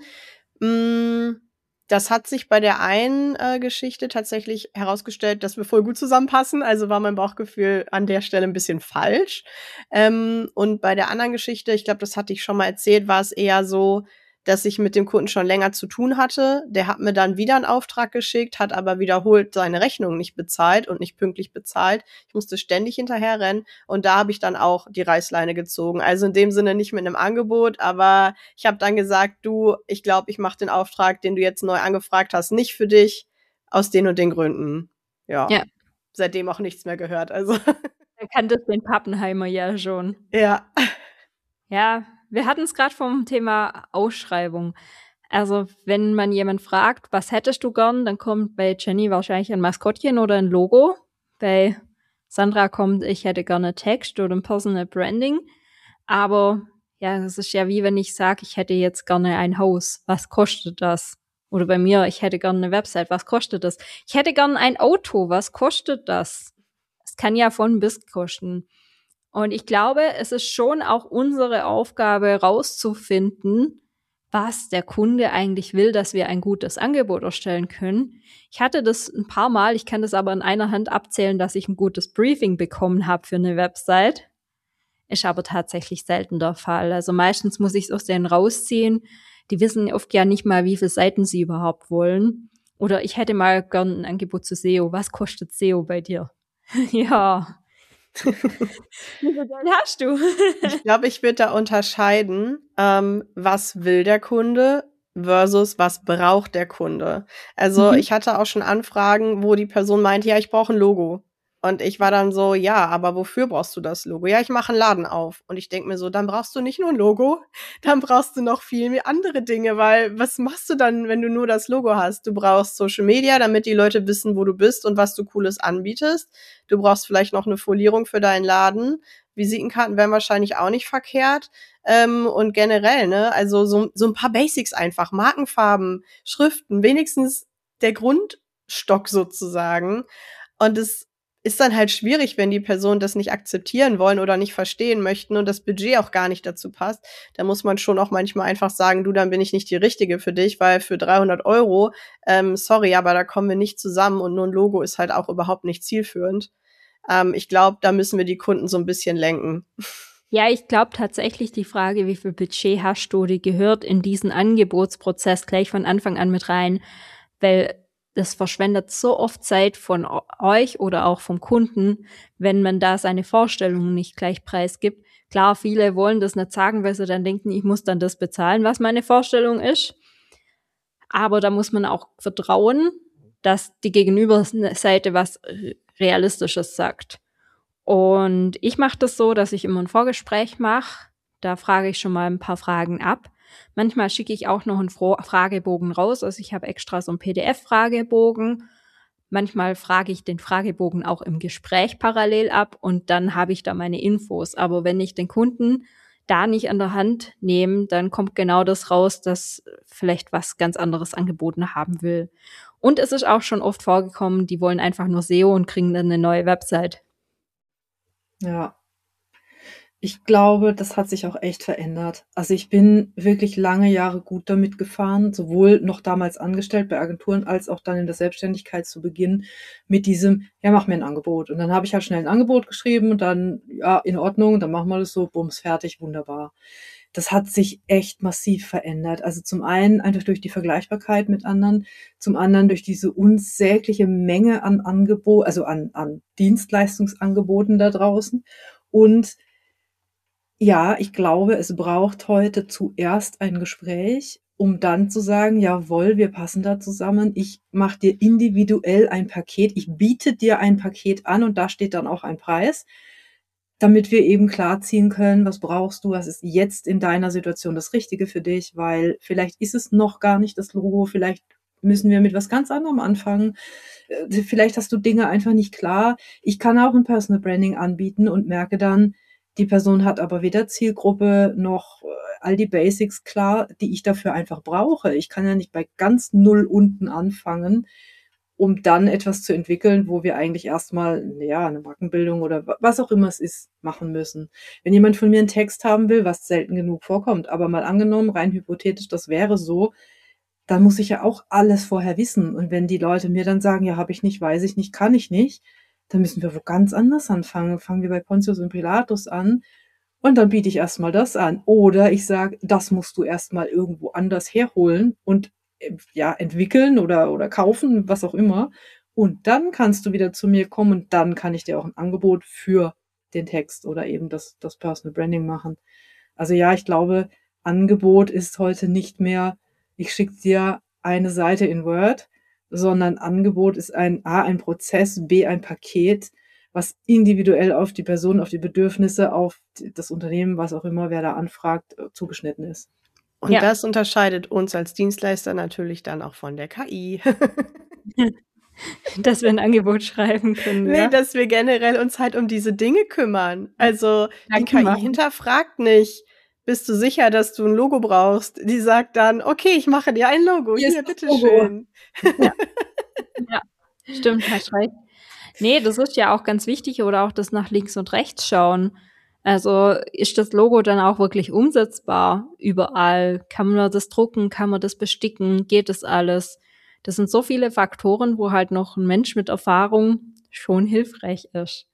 Mm, das hat sich bei der einen äh, Geschichte tatsächlich herausgestellt, dass wir voll gut zusammenpassen. Also war mein Bauchgefühl an der Stelle ein bisschen falsch. Ähm, und bei der anderen Geschichte, ich glaube, das hatte ich schon mal erzählt, war es eher so, dass ich mit dem Kunden schon länger zu tun hatte. Der hat mir dann wieder einen Auftrag geschickt, hat aber wiederholt seine Rechnung nicht bezahlt und nicht pünktlich bezahlt. Ich musste ständig hinterherrennen und da habe ich dann auch die Reißleine gezogen. Also in dem Sinne nicht mit einem Angebot, aber ich habe dann gesagt, du, ich glaube, ich mache den Auftrag, den du jetzt neu angefragt hast, nicht für dich, aus den und den Gründen. Ja.
Ja.
Seitdem auch nichts mehr gehört. Also
Er kannte den Pappenheimer ja schon.
ja.
Ja, wir hatten es gerade vom Thema Ausschreibung. Also wenn man jemand fragt, was hättest du gern, dann kommt bei Jenny wahrscheinlich ein Maskottchen oder ein Logo. Bei Sandra kommt, ich hätte gerne Text oder ein Personal Branding. Aber ja, das ist ja wie wenn ich sage, ich hätte jetzt gerne ein Haus. Was kostet das? Oder bei mir, ich hätte gerne eine Website. Was kostet das? Ich hätte gerne ein Auto. Was kostet das? Es kann ja von bis kosten. Und ich glaube, es ist schon auch unsere Aufgabe, rauszufinden, was der Kunde eigentlich will, dass wir ein gutes Angebot erstellen können. Ich hatte das ein paar Mal, ich kann das aber in einer Hand abzählen, dass ich ein gutes Briefing bekommen habe für eine Website. Ist aber tatsächlich selten der Fall. Also meistens muss ich es aus denen rausziehen. Die wissen oft ja nicht mal, wie viele Seiten sie überhaupt wollen. Oder ich hätte mal gern ein Angebot zu S E O. Was kostet S E O bei dir? Ja. Wie viel Geld hast du?
Ich glaube, ich würde da unterscheiden, ähm, was will der Kunde versus was braucht der Kunde. Also
Mhm.
ich hatte auch schon Anfragen, wo die Person meinte, ja, ich brauche ein Logo. Und ich war dann so, ja, aber wofür brauchst du das Logo? Ja, ich mache einen Laden auf. Und ich denke mir so, dann brauchst du nicht nur ein Logo, dann brauchst du noch viel mehr andere Dinge, weil was machst du dann, wenn du nur das Logo hast? Du brauchst Social Media, damit die Leute wissen, wo du bist und was du Cooles anbietest. Du brauchst vielleicht noch eine Folierung für deinen Laden. Visitenkarten wären wahrscheinlich auch nicht verkehrt. Ähm, und generell, ne, also so, so ein paar Basics einfach. Markenfarben, Schriften, wenigstens der Grundstock sozusagen. Und es ist dann halt schwierig, wenn die Personen das nicht akzeptieren wollen oder nicht verstehen möchten und das Budget auch gar nicht dazu passt. Da muss man schon auch manchmal einfach sagen, du, dann bin ich nicht die Richtige für dich, weil für dreihundert Euro, ähm, sorry, aber da kommen wir nicht zusammen und nur ein Logo ist halt auch überhaupt nicht zielführend. Ähm, ich glaube, da müssen wir die Kunden so ein bisschen lenken.
Ja, ich glaube tatsächlich, die Frage, wie viel Budget hast du, die gehört in diesen Angebotsprozess gleich von Anfang an mit rein, weil das verschwendet so oft Zeit von euch oder auch vom Kunden, wenn man da seine Vorstellungen nicht gleich preisgibt. Klar, viele wollen das nicht sagen, weil sie dann denken, ich muss dann das bezahlen, was meine Vorstellung ist. Aber da muss man auch vertrauen, dass die Gegenüberseite was Realistisches sagt. Und ich mache das so, dass ich immer ein Vorgespräch mache. Da frage ich schon mal ein paar Fragen ab. Manchmal schicke ich auch noch einen Fragebogen raus. Also ich habe extra so einen P D F-Fragebogen. Manchmal frage ich den Fragebogen auch im Gespräch parallel ab und dann habe ich da meine Infos. Aber wenn ich den Kunden da nicht an der Hand nehme, dann kommt genau das raus, dass vielleicht was ganz anderes angeboten haben will. Und es ist auch schon oft vorgekommen, die wollen einfach nur S E O und kriegen dann eine neue Website.
Ja. Ich glaube, das hat sich auch echt verändert. Also ich bin wirklich lange Jahre gut damit gefahren, sowohl noch damals angestellt bei Agenturen als auch dann in der Selbstständigkeit zu Beginn mit diesem, ja, mach mir ein Angebot. Und dann habe ich halt schnell ein Angebot geschrieben und dann, ja, in Ordnung, dann machen wir das so, bums, fertig, wunderbar. Das hat sich echt massiv verändert. Also zum einen einfach durch die Vergleichbarkeit mit anderen, zum anderen durch diese unsägliche Menge an Angebot, also an, an Dienstleistungsangeboten da draußen. Und ja, ich glaube, es braucht heute zuerst ein Gespräch, um dann zu sagen, jawohl, wir passen da zusammen. Ich mache dir individuell ein Paket. Ich biete dir ein Paket an und da steht dann auch ein Preis, damit wir eben klarziehen können, was brauchst du, was ist jetzt in deiner Situation das Richtige für dich, weil vielleicht ist es noch gar nicht das Logo, vielleicht müssen wir mit was ganz anderem anfangen. Äh, Vielleicht hast du Dinge einfach nicht klar. Ich kann auch ein Personal Branding anbieten und merke dann, die Person hat aber weder Zielgruppe noch äh, all die Basics klar, die ich dafür einfach brauche. Ich kann ja nicht bei ganz null unten anfangen, um dann etwas zu entwickeln, wo wir eigentlich erstmal, ja, eine Markenbildung oder wa- was auch immer es ist, machen müssen. Wenn jemand von mir einen Text haben will, was selten genug vorkommt, aber mal angenommen, rein hypothetisch, das wäre so, dann muss ich ja auch alles vorher wissen. Und wenn die Leute mir dann sagen, ja, habe ich nicht, weiß ich nicht, kann ich nicht, dann müssen wir wo ganz anders anfangen. Fangen wir bei Pontius und Pilatus an und dann biete ich erstmal das an. Oder ich sage, das musst du erstmal irgendwo anders herholen und äh, ja, entwickeln oder, oder kaufen, was auch immer. Und dann kannst du wieder zu mir kommen und dann kann ich dir auch ein Angebot für den Text oder eben das, das Personal Branding machen. Also ja, ich glaube, Angebot ist heute nicht mehr, ich schicke dir eine Seite in Word, sondern Angebot ist ein A, ein Prozess, B, ein Paket, was individuell auf die Person, auf die Bedürfnisse, auf das Unternehmen, was auch immer, wer da anfragt, äh, zugeschnitten ist.
Und
Ja.
das unterscheidet uns als Dienstleister natürlich dann auch von der K I.
Dass wir ein Angebot schreiben können,
Nee,
ja?
dass wir generell uns halt um diese Dinge kümmern. Also
Ja,
die
können
K I
wir.
hinterfragt nicht, bist du sicher, dass du ein Logo brauchst? Die sagt dann, okay, ich mache dir ein Logo.
Hier ist
Hier,
das Logo.
bitteschön.
Ja. Ja, stimmt, hast recht. Nee, das ist ja auch ganz wichtig oder auch das nach links und rechts schauen. Also ist das Logo dann auch wirklich umsetzbar überall? Kann man das drucken? Kann man das besticken? Geht das alles? Das sind so viele Faktoren, wo halt noch ein Mensch mit Erfahrung schon hilfreich ist.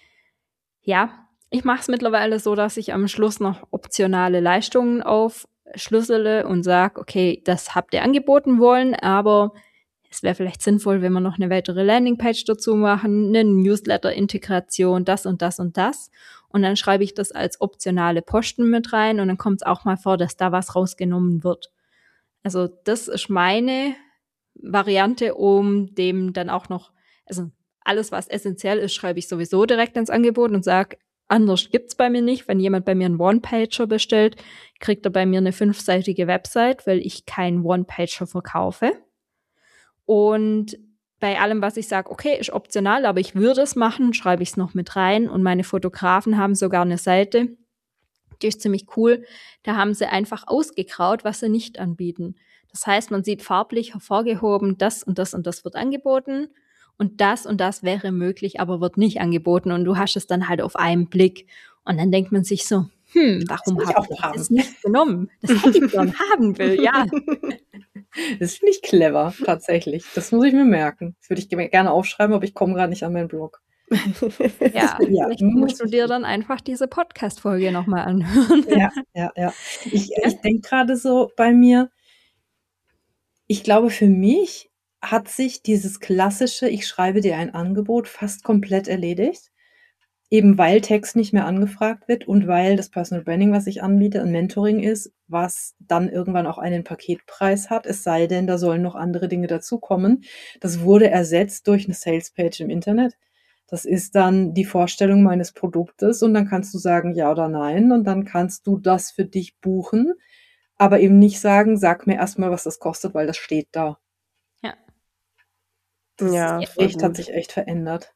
Ja, ich mache es mittlerweile so, dass ich am Schluss noch optionale Leistungen aufschlüssele und sage, okay, das habt ihr angeboten wollen, aber es wäre vielleicht sinnvoll, wenn wir noch eine weitere Landingpage dazu machen, eine Newsletter-Integration, das und das und das. Und dann schreibe ich das als optionale Posten mit rein und dann kommt es auch mal vor, dass da was rausgenommen wird. Also das ist meine Variante, um dem dann auch noch, also alles, was essentiell ist, schreibe ich sowieso direkt ins Angebot und sage, anders gibt's bei mir nicht. Wenn jemand bei mir einen One-Pager bestellt, kriegt er bei mir eine fünfseitige Website, weil ich keinen One-Pager verkaufe. Und bei allem, was ich sage, okay, ist optional, aber ich würde es machen, schreibe ich es noch mit rein. Und meine Fotografen haben sogar eine Seite, die ist ziemlich cool. Da haben sie einfach ausgegraut, was sie nicht anbieten. Das heißt, man sieht farblich hervorgehoben, das und das und das wird angeboten und das und das wäre möglich, aber wird nicht angeboten. Und du hast es dann halt auf einen Blick. Und dann denkt man sich so, hm, warum habe ich das nicht genommen? Das hätte ich gern haben will, ja.
Das finde ich clever, tatsächlich. Das muss ich mir merken. Das würde ich gerne aufschreiben, aber ich komme gerade nicht an meinen Blog.
Ja, ja, vielleicht musst du dir dann einfach diese Podcast-Folge nochmal anhören.
Ja, ja, ja. Ich, ja. ich denke gerade so bei mir, ich glaube, für mich hat sich dieses klassische, ich schreibe dir ein Angebot, fast komplett erledigt. Eben weil Text nicht mehr angefragt wird und weil das Personal Branding, was ich anbiete, ein Mentoring ist, was dann irgendwann auch einen Paketpreis hat, es sei denn, da sollen noch andere Dinge dazukommen. Das wurde ersetzt durch eine Salespage im Internet. Das ist dann die Vorstellung meines Produktes und dann kannst du sagen ja oder nein und dann kannst du das für dich buchen, aber eben nicht sagen, sag mir erstmal, was das kostet, weil das steht da.
Ja.
Das ja, echt, hat sich echt verändert.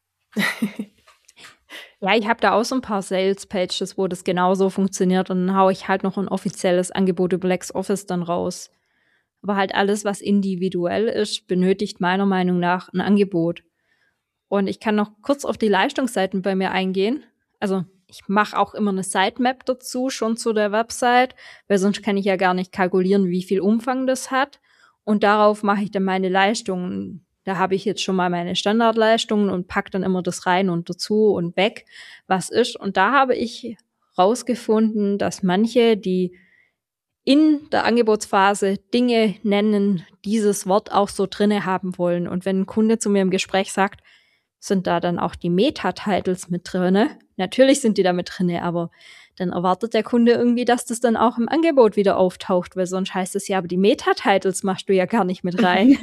Ja, ich habe da auch so ein paar Sales-Pages, wo das genauso funktioniert und dann haue ich halt noch ein offizielles Angebot über LexOffice dann raus. Aber halt alles, was individuell ist, benötigt meiner Meinung nach ein Angebot. Und ich kann noch kurz auf die Leistungsseiten bei mir eingehen. Also ich mache auch immer eine Sitemap dazu, schon zu der Website, weil sonst kann ich ja gar nicht kalkulieren, wie viel Umfang das hat. Und darauf mache ich dann meine Leistungen. Da habe ich jetzt schon mal meine Standardleistungen und pack dann immer das rein und dazu und weg, was ist. Und da habe ich rausgefunden, dass manche, die in der Angebotsphase Dinge nennen, dieses Wort auch so drinne haben wollen. Und wenn ein Kunde zu mir im Gespräch sagt, sind da dann auch die Meta-Titles mit drinne? Natürlich sind die da mit drinne, aber dann erwartet der Kunde irgendwie, dass das dann auch im Angebot wieder auftaucht, weil sonst heißt es ja, aber die Meta-Titles machst du ja gar nicht mit rein.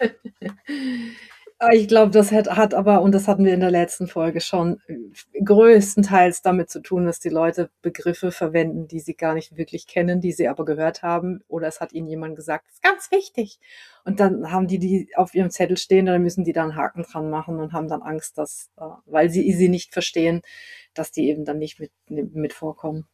Ich glaube, das hat, hat aber, und das hatten wir in der letzten Folge schon, größtenteils damit zu tun, dass die Leute Begriffe verwenden, die sie gar nicht wirklich kennen, die sie aber gehört haben, oder es hat ihnen jemand gesagt, das ist ganz wichtig. Und dann haben die die auf ihrem Zettel stehen, dann müssen die da einen Haken dran machen und haben dann Angst, dass, weil sie sie nicht verstehen, dass die eben dann nicht mit, mit vorkommen.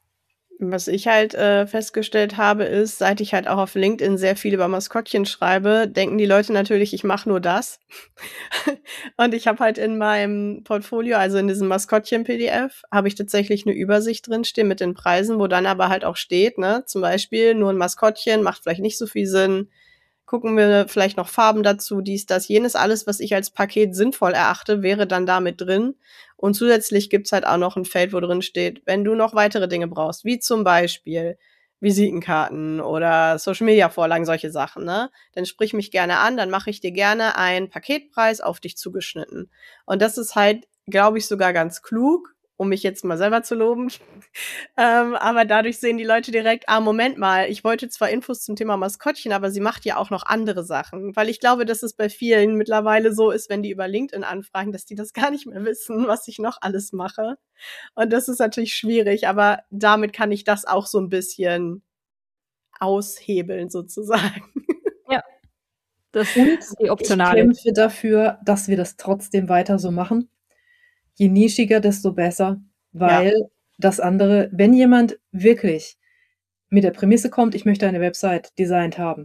Was ich halt äh, festgestellt habe, ist, seit ich halt auch auf LinkedIn sehr viel über Maskottchen schreibe, denken die Leute natürlich, ich mache nur das. Und ich habe halt in meinem Portfolio, also in diesem Maskottchen-P D F, habe ich tatsächlich eine Übersicht drinstehen mit den Preisen, wo dann aber halt auch steht, ne, zum Beispiel nur ein Maskottchen macht vielleicht nicht so viel Sinn. Gucken wir vielleicht noch Farben dazu, dies, das, jenes, alles, was ich als Paket sinnvoll erachte, wäre dann da mit drin. Und zusätzlich gibt's halt auch noch ein Feld, wo drin steht, wenn du noch weitere Dinge brauchst, wie zum Beispiel Visitenkarten oder Social-Media-Vorlagen, solche Sachen, ne? Dann sprich mich gerne an, dann mache ich dir gerne einen Paketpreis auf dich zugeschnitten. Und das ist halt, glaube ich, sogar ganz klug, um mich jetzt mal selber zu loben. ähm, aber dadurch sehen die Leute direkt, ah, Moment mal, ich wollte zwar Infos zum Thema Maskottchen, aber sie macht ja auch noch andere Sachen. Weil ich glaube, dass es bei vielen mittlerweile so ist, wenn die über LinkedIn anfragen, dass die das gar nicht mehr wissen, was ich noch alles mache. Und das ist natürlich schwierig, aber damit kann ich das auch so ein bisschen aushebeln, sozusagen.
Ja, das ist die optionale.
Ich kämpfe dafür, dass wir das trotzdem weiter so machen. Je nischiger, desto besser, weil ja. das andere, wenn jemand wirklich mit der Prämisse kommt, ich möchte eine Website designt haben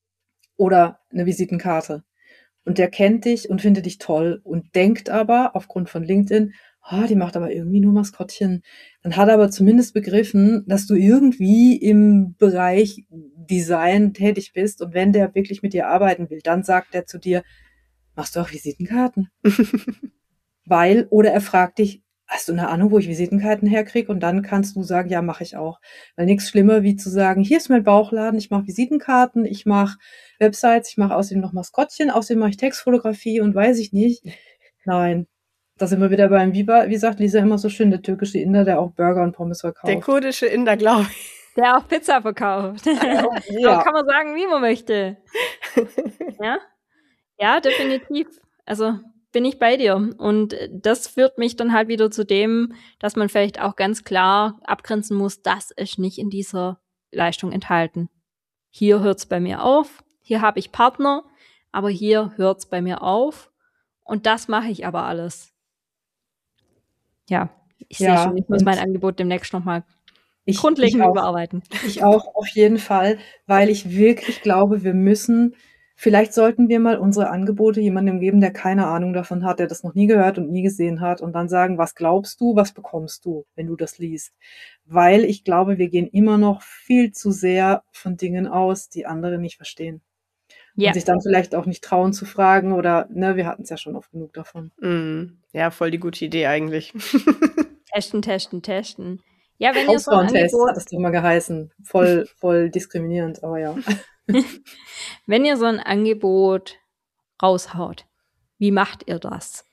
oder eine Visitenkarte und der kennt dich und findet dich toll und denkt aber aufgrund von LinkedIn, oh, die macht aber irgendwie nur Maskottchen, dann hat er aber zumindest begriffen, dass du irgendwie im Bereich Design tätig bist und wenn der wirklich mit dir arbeiten will, dann sagt er zu dir, machst du auch Visitenkarten? Weil, oder er fragt dich, hast du eine Ahnung, wo ich Visitenkarten herkriege? Und dann kannst du sagen, ja, mache ich auch. Weil nichts schlimmer, wie zu sagen, hier ist mein Bauchladen, ich mache Visitenkarten, ich mache Websites, ich mache außerdem noch Maskottchen, außerdem mache ich Textfotografie und weiß ich nicht. Nein, da sind wir wieder beim, wie, ba- wie sagt Lisa immer so schön, der türkische Inder, der auch Burger und Pommes
Der
verkauft.
kurdische Inder, glaube ich.
Der auch Pizza verkauft. Aber
Ja,
kann man sagen, wie man möchte. Ja? Ja, definitiv. Also bin ich bei dir. Und das führt mich dann halt wieder zu dem, dass man vielleicht auch ganz klar abgrenzen muss, das ist nicht in dieser Leistung enthalten. Hier hört's bei mir auf, hier habe ich Partner, aber hier hört's bei mir auf. Und das mache ich aber alles. Ja, ich sehe
ja,
schon, ich muss
und
mein Angebot demnächst nochmal
ich, ich
grundlegend
auch.
überarbeiten.
Ich auch, auf jeden Fall, weil ich wirklich glaube, wir müssen, vielleicht sollten wir mal unsere Angebote jemandem geben, der keine Ahnung davon hat, der das noch nie gehört und nie gesehen hat und dann sagen, was glaubst du, was bekommst du, wenn du das liest? Weil ich glaube, wir gehen immer noch viel zu sehr von Dingen aus, die andere nicht verstehen.
Ja,
Und sich dann vielleicht auch nicht trauen zu fragen oder, ne, wir hatten es ja schon oft genug davon.
Mm, ja, voll die gute Idee eigentlich.
testen, testen, testen. Ja, wenn ihr so ein
Hausfrauentest
Angebot
hat es doch mal geheißen. Voll, voll diskriminierend, aber ja.
Wenn ihr so ein Angebot raushaut, wie macht ihr das?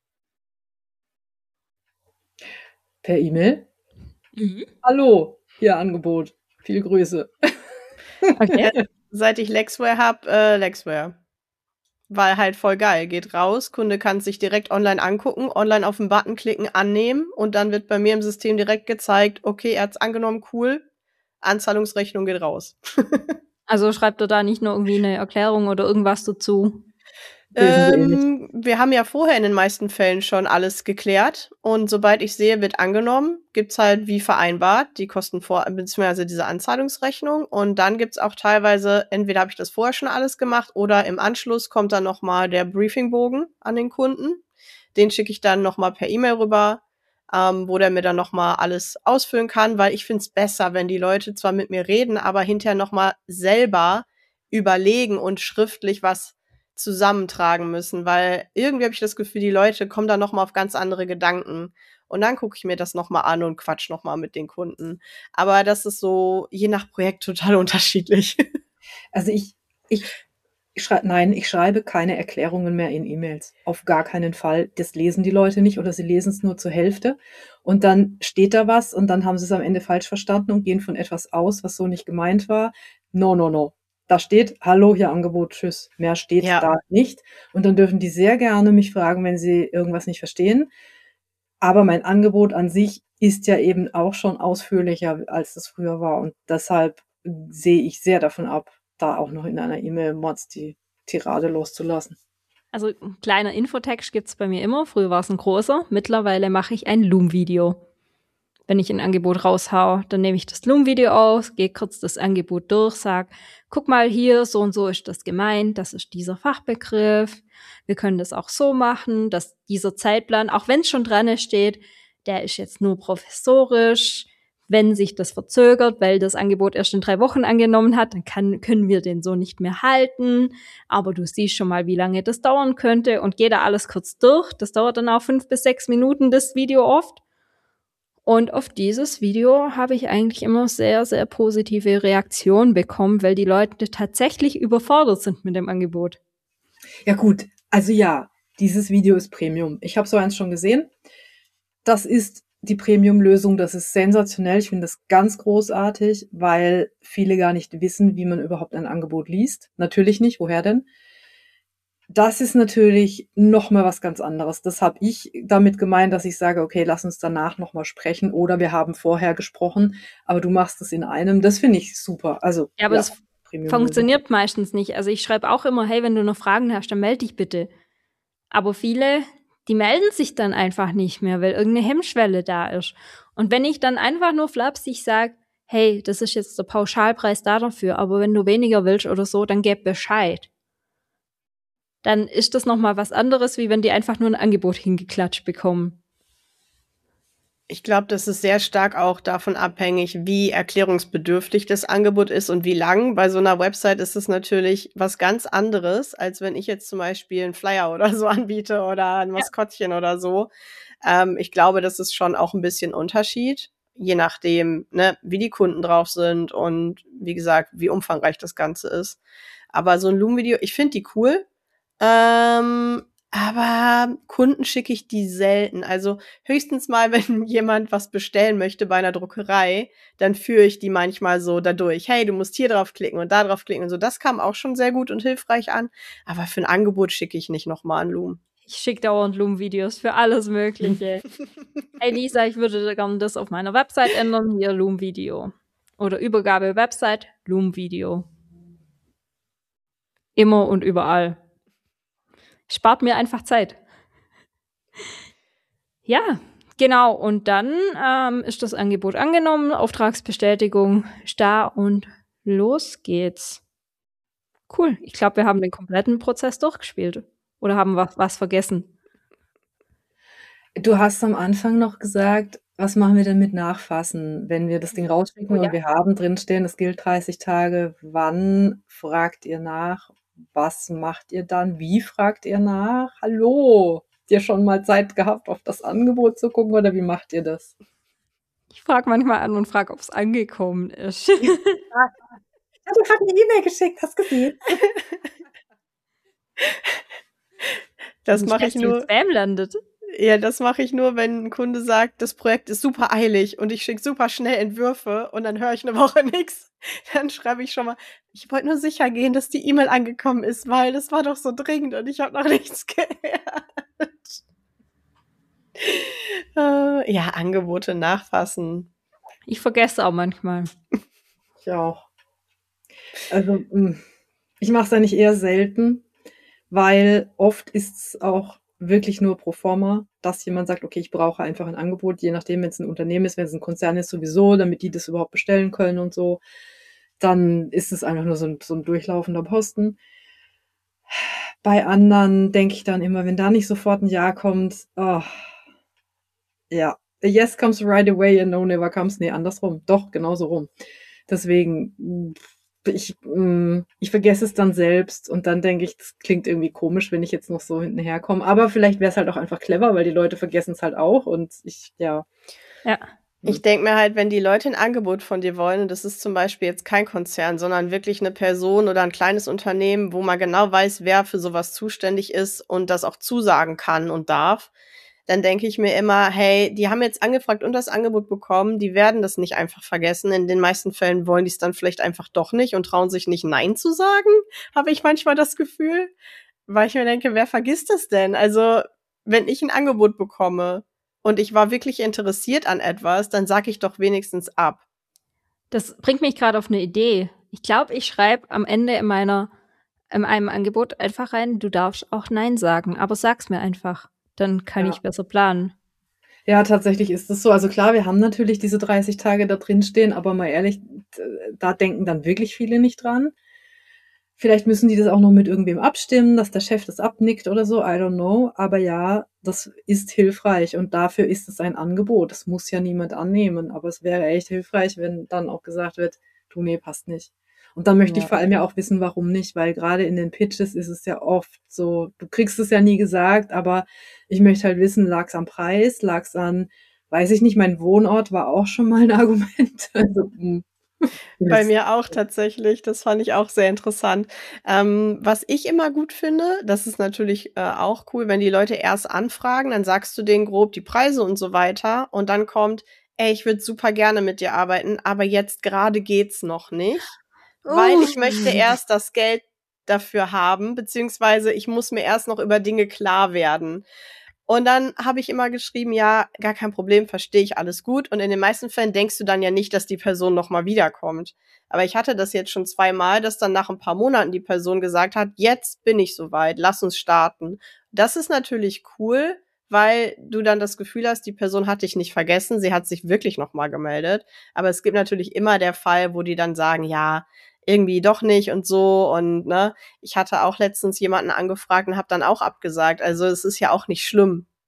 Per E-Mail.
Mhm.
Hallo, Ihr Angebot. Viele Grüße.
Okay.
Seit ich Lexware hab, äh, Lexware. Weil halt voll geil. Geht raus, Kunde kann sich direkt online angucken, online auf den Button klicken, annehmen und dann wird bei mir im System direkt gezeigt, okay, er hat's angenommen, cool, Anzahlungsrechnung geht raus.
Also schreibt ihr da nicht nur irgendwie eine Erklärung oder irgendwas dazu?
Lesen Sie eh nicht.
Ähm, wir haben ja vorher in den meisten Fällen schon alles geklärt und sobald ich sehe, wird angenommen, gibt's halt wie vereinbart die Kosten vor, beziehungsweise diese Anzahlungsrechnung und dann gibt's auch teilweise, entweder habe ich das vorher schon alles gemacht oder im Anschluss kommt dann nochmal der Briefingbogen an den Kunden. Den schicke ich dann nochmal per E-Mail rüber, ähm, wo der mir dann nochmal alles ausfüllen kann, weil ich find's besser, wenn die Leute zwar mit mir reden, aber hinterher nochmal selber überlegen und schriftlich was zusammentragen müssen, weil irgendwie habe ich das Gefühl, die Leute kommen da noch mal auf ganz andere Gedanken. Und dann gucke ich mir das noch mal an und quatsch noch mal mit den Kunden. Aber das ist so je nach Projekt total unterschiedlich.
Also ich, ich, ich schreibe, nein, ich schreibe keine Erklärungen mehr in E-Mails. Auf gar keinen Fall. Das lesen die Leute nicht oder sie lesen es nur zur Hälfte. Und dann steht da was und dann haben sie es am Ende falsch verstanden und gehen von etwas aus, was so nicht gemeint war. No, no, no. Da steht, hallo, Ihr Angebot, tschüss. Mehr steht
Ja.
da nicht. Und dann dürfen die sehr gerne mich fragen, wenn sie irgendwas nicht verstehen. Aber mein Angebot an sich ist ja eben auch schon ausführlicher, als das früher war. Und deshalb sehe ich sehr davon ab, da auch noch in einer E-Mail Mods die Tirade loszulassen.
Also ein kleiner Infotext gibt's bei mir immer. Früher war es ein großer. Mittlerweile mache ich ein Loom-Video. Wenn ich ein Angebot raushau, dann nehme ich das Loom-Video aus, gehe kurz das Angebot durch, sag, guck mal hier, so und so ist das gemeint, das ist dieser Fachbegriff. Wir können das auch so machen, dass dieser Zeitplan, auch wenn es schon dran steht, der ist jetzt nur professorisch. Wenn sich das verzögert, weil das Angebot erst in drei Wochen angenommen hat, dann kann, können wir den so nicht mehr halten. Aber du siehst schon mal, wie lange das dauern könnte und geh da alles kurz durch. Das dauert dann auch fünf bis sechs Minuten, das Video oft. Und auf dieses Video habe ich eigentlich immer sehr, sehr positive Reaktionen bekommen, weil die Leute tatsächlich überfordert sind mit dem Angebot.
Ja gut, also ja, dieses Video ist Premium. Ich habe so eins schon gesehen. Das ist die Premium-Lösung, das ist sensationell. Ich finde das ganz großartig, weil viele gar nicht wissen, wie man überhaupt ein Angebot liest. Natürlich nicht, woher denn? Das ist natürlich noch mal was ganz anderes. Das habe ich damit gemeint, dass ich sage, okay, lass uns danach noch mal sprechen oder wir haben vorher gesprochen, aber du machst es in einem. Das finde ich super. Also
Ja, aber
ja,
das funktioniert meistens nicht. Also ich schreibe auch immer, hey, wenn du noch Fragen hast, dann melde dich bitte. Aber viele, die melden sich dann einfach nicht mehr, weil irgendeine Hemmschwelle da ist. Und wenn ich dann einfach nur flapsig sage, hey, das ist jetzt der Pauschalpreis da dafür, aber wenn du weniger willst oder so, dann gib Bescheid. Dann ist das noch mal was anderes, wie wenn die einfach nur ein Angebot hingeklatscht bekommen.
Ich glaube, das ist sehr stark auch davon abhängig, wie erklärungsbedürftig das Angebot ist und wie lang. Bei so einer Website ist es natürlich was ganz anderes, als wenn ich jetzt zum Beispiel einen Flyer oder so anbiete oder ein
Ja.
Maskottchen oder so. Ähm, ich glaube, das ist schon auch ein bisschen Unterschied, je nachdem, ne, wie die Kunden drauf sind und wie gesagt, wie umfangreich das Ganze ist. Aber so ein Loom-Video, ich finde die cool. Ähm, aber Kunden schicke ich die selten. Also höchstens mal, wenn jemand was bestellen möchte bei einer Druckerei, dann führe ich die manchmal so dadurch. Hey, du musst hier drauf klicken und da drauf klicken und so. Das kam auch schon sehr gut und hilfreich an. Aber für ein Angebot schicke ich nicht nochmal an Loom.
Ich schicke dauernd Loom-Videos für alles Mögliche. Hey Lisa, ich würde gerne das auf meiner Website ändern. Hier Loom-Video. Oder Übergabe Website, Loom-Video. Immer und überall. Spart mir einfach Zeit. Ja, genau. Und dann ähm, ist das Angebot angenommen, Auftragsbestätigung ist da und los geht's. Cool. Ich glaube, wir haben den kompletten Prozess durchgespielt. Oder haben wir was vergessen?
Du hast am Anfang noch gesagt, was machen wir denn mit Nachfassen, wenn wir das Ding rausschicken
Oh ja.
und wir haben drinstehen, es gilt dreißig Tage. Wann fragt ihr nach? Was macht ihr dann? Wie fragt ihr nach? Hallo? Habt ihr schon mal Zeit gehabt, auf das Angebot zu gucken oder wie macht ihr das?
Ich frage manchmal an und frage, ob es angekommen ist.
Ich habe gerade eine E-Mail geschickt, hast gesehen?
Das
Wie
mache ich
schlecht im
nur.
Spam landet.
Ja, das mache ich nur, wenn ein Kunde sagt, das Projekt ist super eilig und ich schicke super schnell Entwürfe und dann höre ich eine Woche nichts. Dann schreibe ich schon mal, ich wollte nur sicher gehen, dass die E-Mail angekommen ist, weil das war doch so dringend und ich habe noch nichts gehört. Äh, ja, Angebote nachfassen.
Ich vergesse auch manchmal.
Ich auch. Also, mh, ich mache es eigentlich eher selten, weil oft ist es auch wirklich nur pro forma, dass jemand sagt, okay, ich brauche einfach ein Angebot, je nachdem, wenn es ein Unternehmen ist, wenn es ein Konzern ist, sowieso, damit die das überhaupt bestellen können und so, dann ist es einfach nur so ein, so ein durchlaufender Posten. Bei anderen denke ich dann immer, wenn da nicht sofort ein Ja kommt, oh, ja, a yes comes right away, a no never comes, nee, andersrum, doch, genauso rum. Deswegen, mh, ich, mh, ich vergesse es dann selbst und dann denke ich, das klingt irgendwie komisch, wenn ich jetzt noch so hinterherkomme. Aber vielleicht wäre es halt auch einfach clever, weil die Leute vergessen es halt auch und ich, ja.
Ja.
Ich denke mir halt, wenn die Leute ein Angebot von dir wollen, und das ist zum Beispiel jetzt kein Konzern, sondern wirklich eine Person oder ein kleines Unternehmen, wo man genau weiß, wer für sowas zuständig ist und das auch zusagen kann und darf, dann denke ich mir immer, hey, die haben jetzt angefragt und das Angebot bekommen, die werden das nicht einfach vergessen. In den meisten Fällen wollen die es dann vielleicht einfach doch nicht und trauen sich nicht Nein zu sagen, habe ich manchmal das Gefühl. Weil ich mir denke, wer vergisst das denn? Also, wenn ich ein Angebot bekomme und ich war wirklich interessiert an etwas, dann sage ich doch wenigstens ab.
Das bringt mich gerade auf eine Idee. Ich glaube, ich schreibe am Ende in meiner, in einem Angebot einfach rein, du darfst auch Nein sagen, aber sag's mir einfach. Dann kann
Ja.
ich besser planen.
Ja, tatsächlich ist es so. Also klar, wir haben natürlich diese dreißig Tage da drin stehen, aber mal ehrlich, da denken dann wirklich viele nicht dran. Vielleicht müssen die das auch noch mit irgendwem abstimmen, dass der Chef das abnickt oder so, I don't know. Aber ja, das ist hilfreich und dafür ist es ein Angebot. Das muss ja niemand annehmen, aber es wäre echt hilfreich, wenn dann auch gesagt wird, du, nee, passt nicht. Und dann möchte
Ja.
ich vor allem ja auch wissen, warum nicht, weil gerade in den Pitches ist es ja oft so, du kriegst es ja nie gesagt, aber ich möchte halt wissen, lag es am Preis, lag es an, weiß ich nicht, mein Wohnort war auch schon mal ein Argument. Also, mh.
Bei mir auch tatsächlich. Das fand ich auch sehr interessant. Ähm, was ich immer gut finde, das ist natürlich äh, auch cool, wenn die Leute erst anfragen, dann sagst du denen grob die Preise und so weiter und dann kommt, ey, ich würde super gerne mit dir arbeiten, aber jetzt gerade geht's noch nicht, weil ich möchte erst das Geld dafür haben, beziehungsweise ich muss mir erst noch über Dinge klar werden. Und dann habe ich immer geschrieben, ja, gar kein Problem, verstehe ich, alles gut. Und in den meisten Fällen denkst du dann ja nicht, dass die Person nochmal wiederkommt. Aber ich hatte das jetzt schon zweimal, dass dann nach ein paar Monaten die Person gesagt hat, jetzt bin ich soweit, lass uns starten. Das ist natürlich cool, weil du dann das Gefühl hast, die Person hat dich nicht vergessen, sie hat sich wirklich nochmal gemeldet. Aber es gibt natürlich immer der Fall, wo die dann sagen, ja, irgendwie doch nicht und so und ne, ich hatte auch letztens jemanden angefragt und habe dann auch abgesagt. Also es ist ja auch nicht schlimm.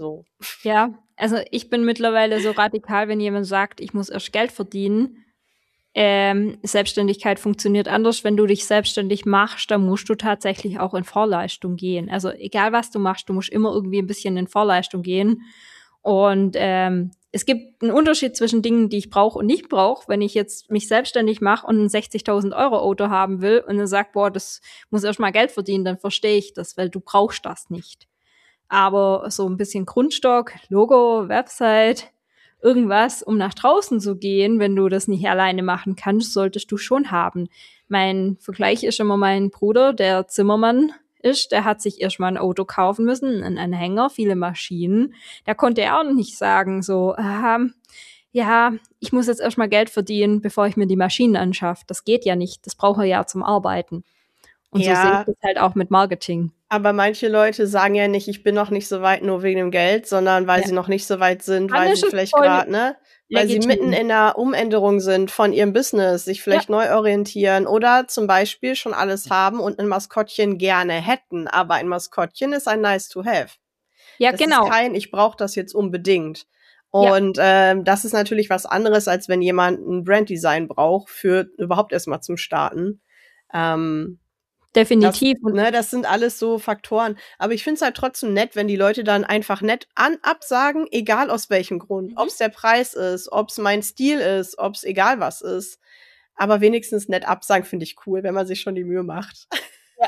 So.
Ja, also ich bin mittlerweile so radikal, wenn jemand sagt, ich muss erst Geld verdienen. Ähm, Selbstständigkeit funktioniert anders. Wenn du dich selbstständig machst, dann musst du tatsächlich auch in Vorleistung gehen. Also egal, was du machst, du musst immer irgendwie ein bisschen in Vorleistung gehen. Und ähm, es gibt einen Unterschied zwischen Dingen, die ich brauche und nicht brauche. Wenn ich jetzt mich selbstständig mache und ein sechzigtausend Euro Auto haben will und dann sag, boah, das muss erst mal Geld verdienen, dann verstehe ich das, weil du brauchst das nicht. Aber so ein bisschen Grundstock, Logo, Website, irgendwas, um nach draußen zu gehen, wenn du das nicht alleine machen kannst, solltest du schon haben. Mein Vergleich ist immer mein Bruder, der Zimmermann ist, der hat sich erstmal ein Auto kaufen müssen, einen Anhänger, viele Maschinen. Da konnte er auch nicht sagen, so, ah, ja, ich muss jetzt erstmal Geld verdienen, bevor ich mir die Maschinen anschaffe. Das geht ja nicht, das braucht er ja zum Arbeiten. Und
Ja.
so sehe ich das halt auch mit Marketing.
Aber manche Leute sagen ja nicht, ich bin noch nicht so weit nur wegen dem Geld, sondern weil
Ja.
sie noch nicht so weit sind,
Dann
weil
ist
sie
es
vielleicht
voll
gerade, ne, weil sie
legitim.
mitten in einer Umänderung sind von ihrem Business, sich vielleicht neu orientieren oder zum Beispiel schon alles haben und ein Maskottchen gerne hätten. Aber ein Maskottchen ist ein nice to have.
Ja,
Das
genau.
ist kein, ich brauche das jetzt unbedingt.
Ja.
Und ähm, das ist natürlich was anderes, als wenn jemand ein Branddesign braucht für überhaupt erstmal zum Starten. Ähm,
Definitiv.
Das, ne, das sind alles so Faktoren. Aber ich finde es halt trotzdem nett, wenn die Leute dann einfach nett an absagen, egal aus welchem Grund.
Mhm.
Ob es der Preis ist, ob es mein Stil ist, ob es egal was ist. Aber wenigstens nett absagen finde ich cool, wenn man sich schon die Mühe macht.
Ja.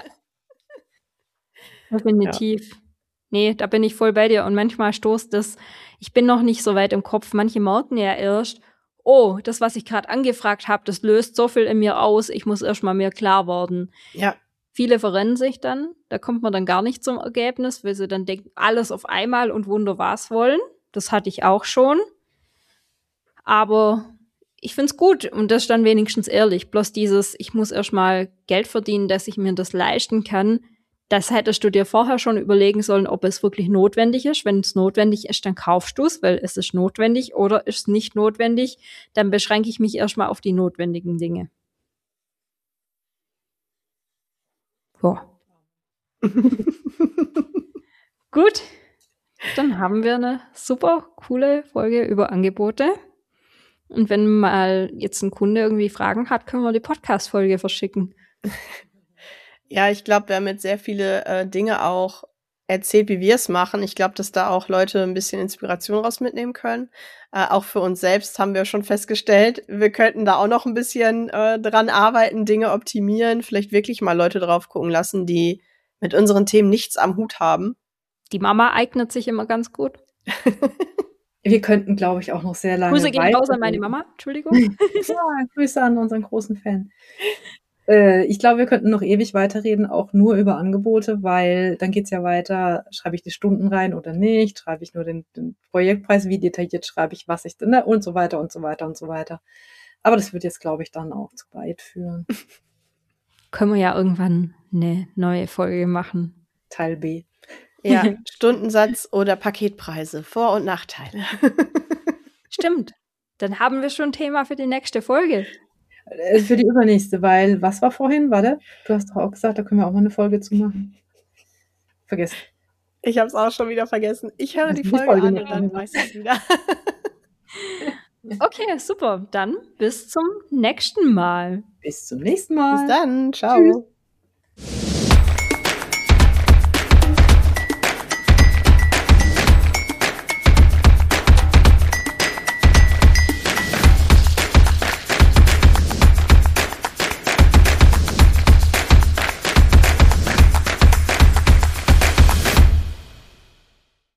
Definitiv. Ja. Nee, da bin ich voll bei dir. Und manchmal stoßt das, ich bin noch nicht so weit im Kopf. Manche merken ja erst, oh, das, was ich gerade angefragt habe, das löst so viel in mir aus, ich muss erst mal mir klar werden.
Ja.
Viele verrennen sich dann, da kommt man dann gar nicht zum Ergebnis, weil sie dann denken, alles auf einmal und wunder was wollen. Das hatte ich auch schon. Aber ich find's gut und das ist dann wenigstens ehrlich. Bloß dieses, ich muss erst mal Geld verdienen, dass ich mir das leisten kann, das hättest du dir vorher schon überlegen sollen, ob es wirklich notwendig ist. Wenn es notwendig ist, dann kaufst du es, weil es ist notwendig, oder ist es nicht notwendig, dann beschränke ich mich erstmal auf die notwendigen Dinge. Ja. Gut, dann haben wir eine super coole Folge über Angebote. Und wenn mal jetzt ein Kunde irgendwie Fragen hat, können wir die Podcast-Folge verschicken.
Ja, ich glaube, wir haben jetzt sehr viele äh, Dinge auch erzählt, wie wir es machen. Ich glaube, dass da auch Leute ein bisschen Inspiration raus mitnehmen können. Äh, auch für uns selbst haben wir schon festgestellt, wir könnten da auch noch ein bisschen äh, dran arbeiten, Dinge optimieren, vielleicht wirklich mal Leute drauf gucken lassen, die mit unseren Themen nichts am Hut haben.
Die Mama eignet sich immer ganz gut.
Wir könnten, glaube ich, auch noch sehr lange
Grüße gehen raus an meine Mama, Entschuldigung.
Ja, Grüße an unseren großen Fan. Äh, ich glaube, wir könnten noch ewig weiterreden, auch nur über Angebote, weil dann geht's ja weiter, schreibe ich die Stunden rein oder nicht, schreibe ich nur den, den Projektpreis, wie detailliert schreibe ich, was ich, ne, und so weiter und so weiter und so weiter. Aber das wird jetzt, glaube ich, dann auch zu weit führen.
Können wir ja irgendwann eine neue Folge machen.
Teil B.
Ja, Stundensatz oder Paketpreise, Vor- und Nachteile.
Stimmt. Dann haben wir schon ein Thema für die nächste Folge.
Äh, Für die übernächste, weil, was war vorhin? Warte, du hast doch auch gesagt, da können wir auch mal eine Folge zu machen. Vergessen.
Ich habe es auch schon wieder vergessen. Ich höre
Also
die
die
Folge,
Folge
an
noch
und dann
an.
weiß ich es wieder.
Okay, super. Dann bis zum nächsten Mal.
Bis zum nächsten Mal.
Bis dann. Ciao.
Tschüss.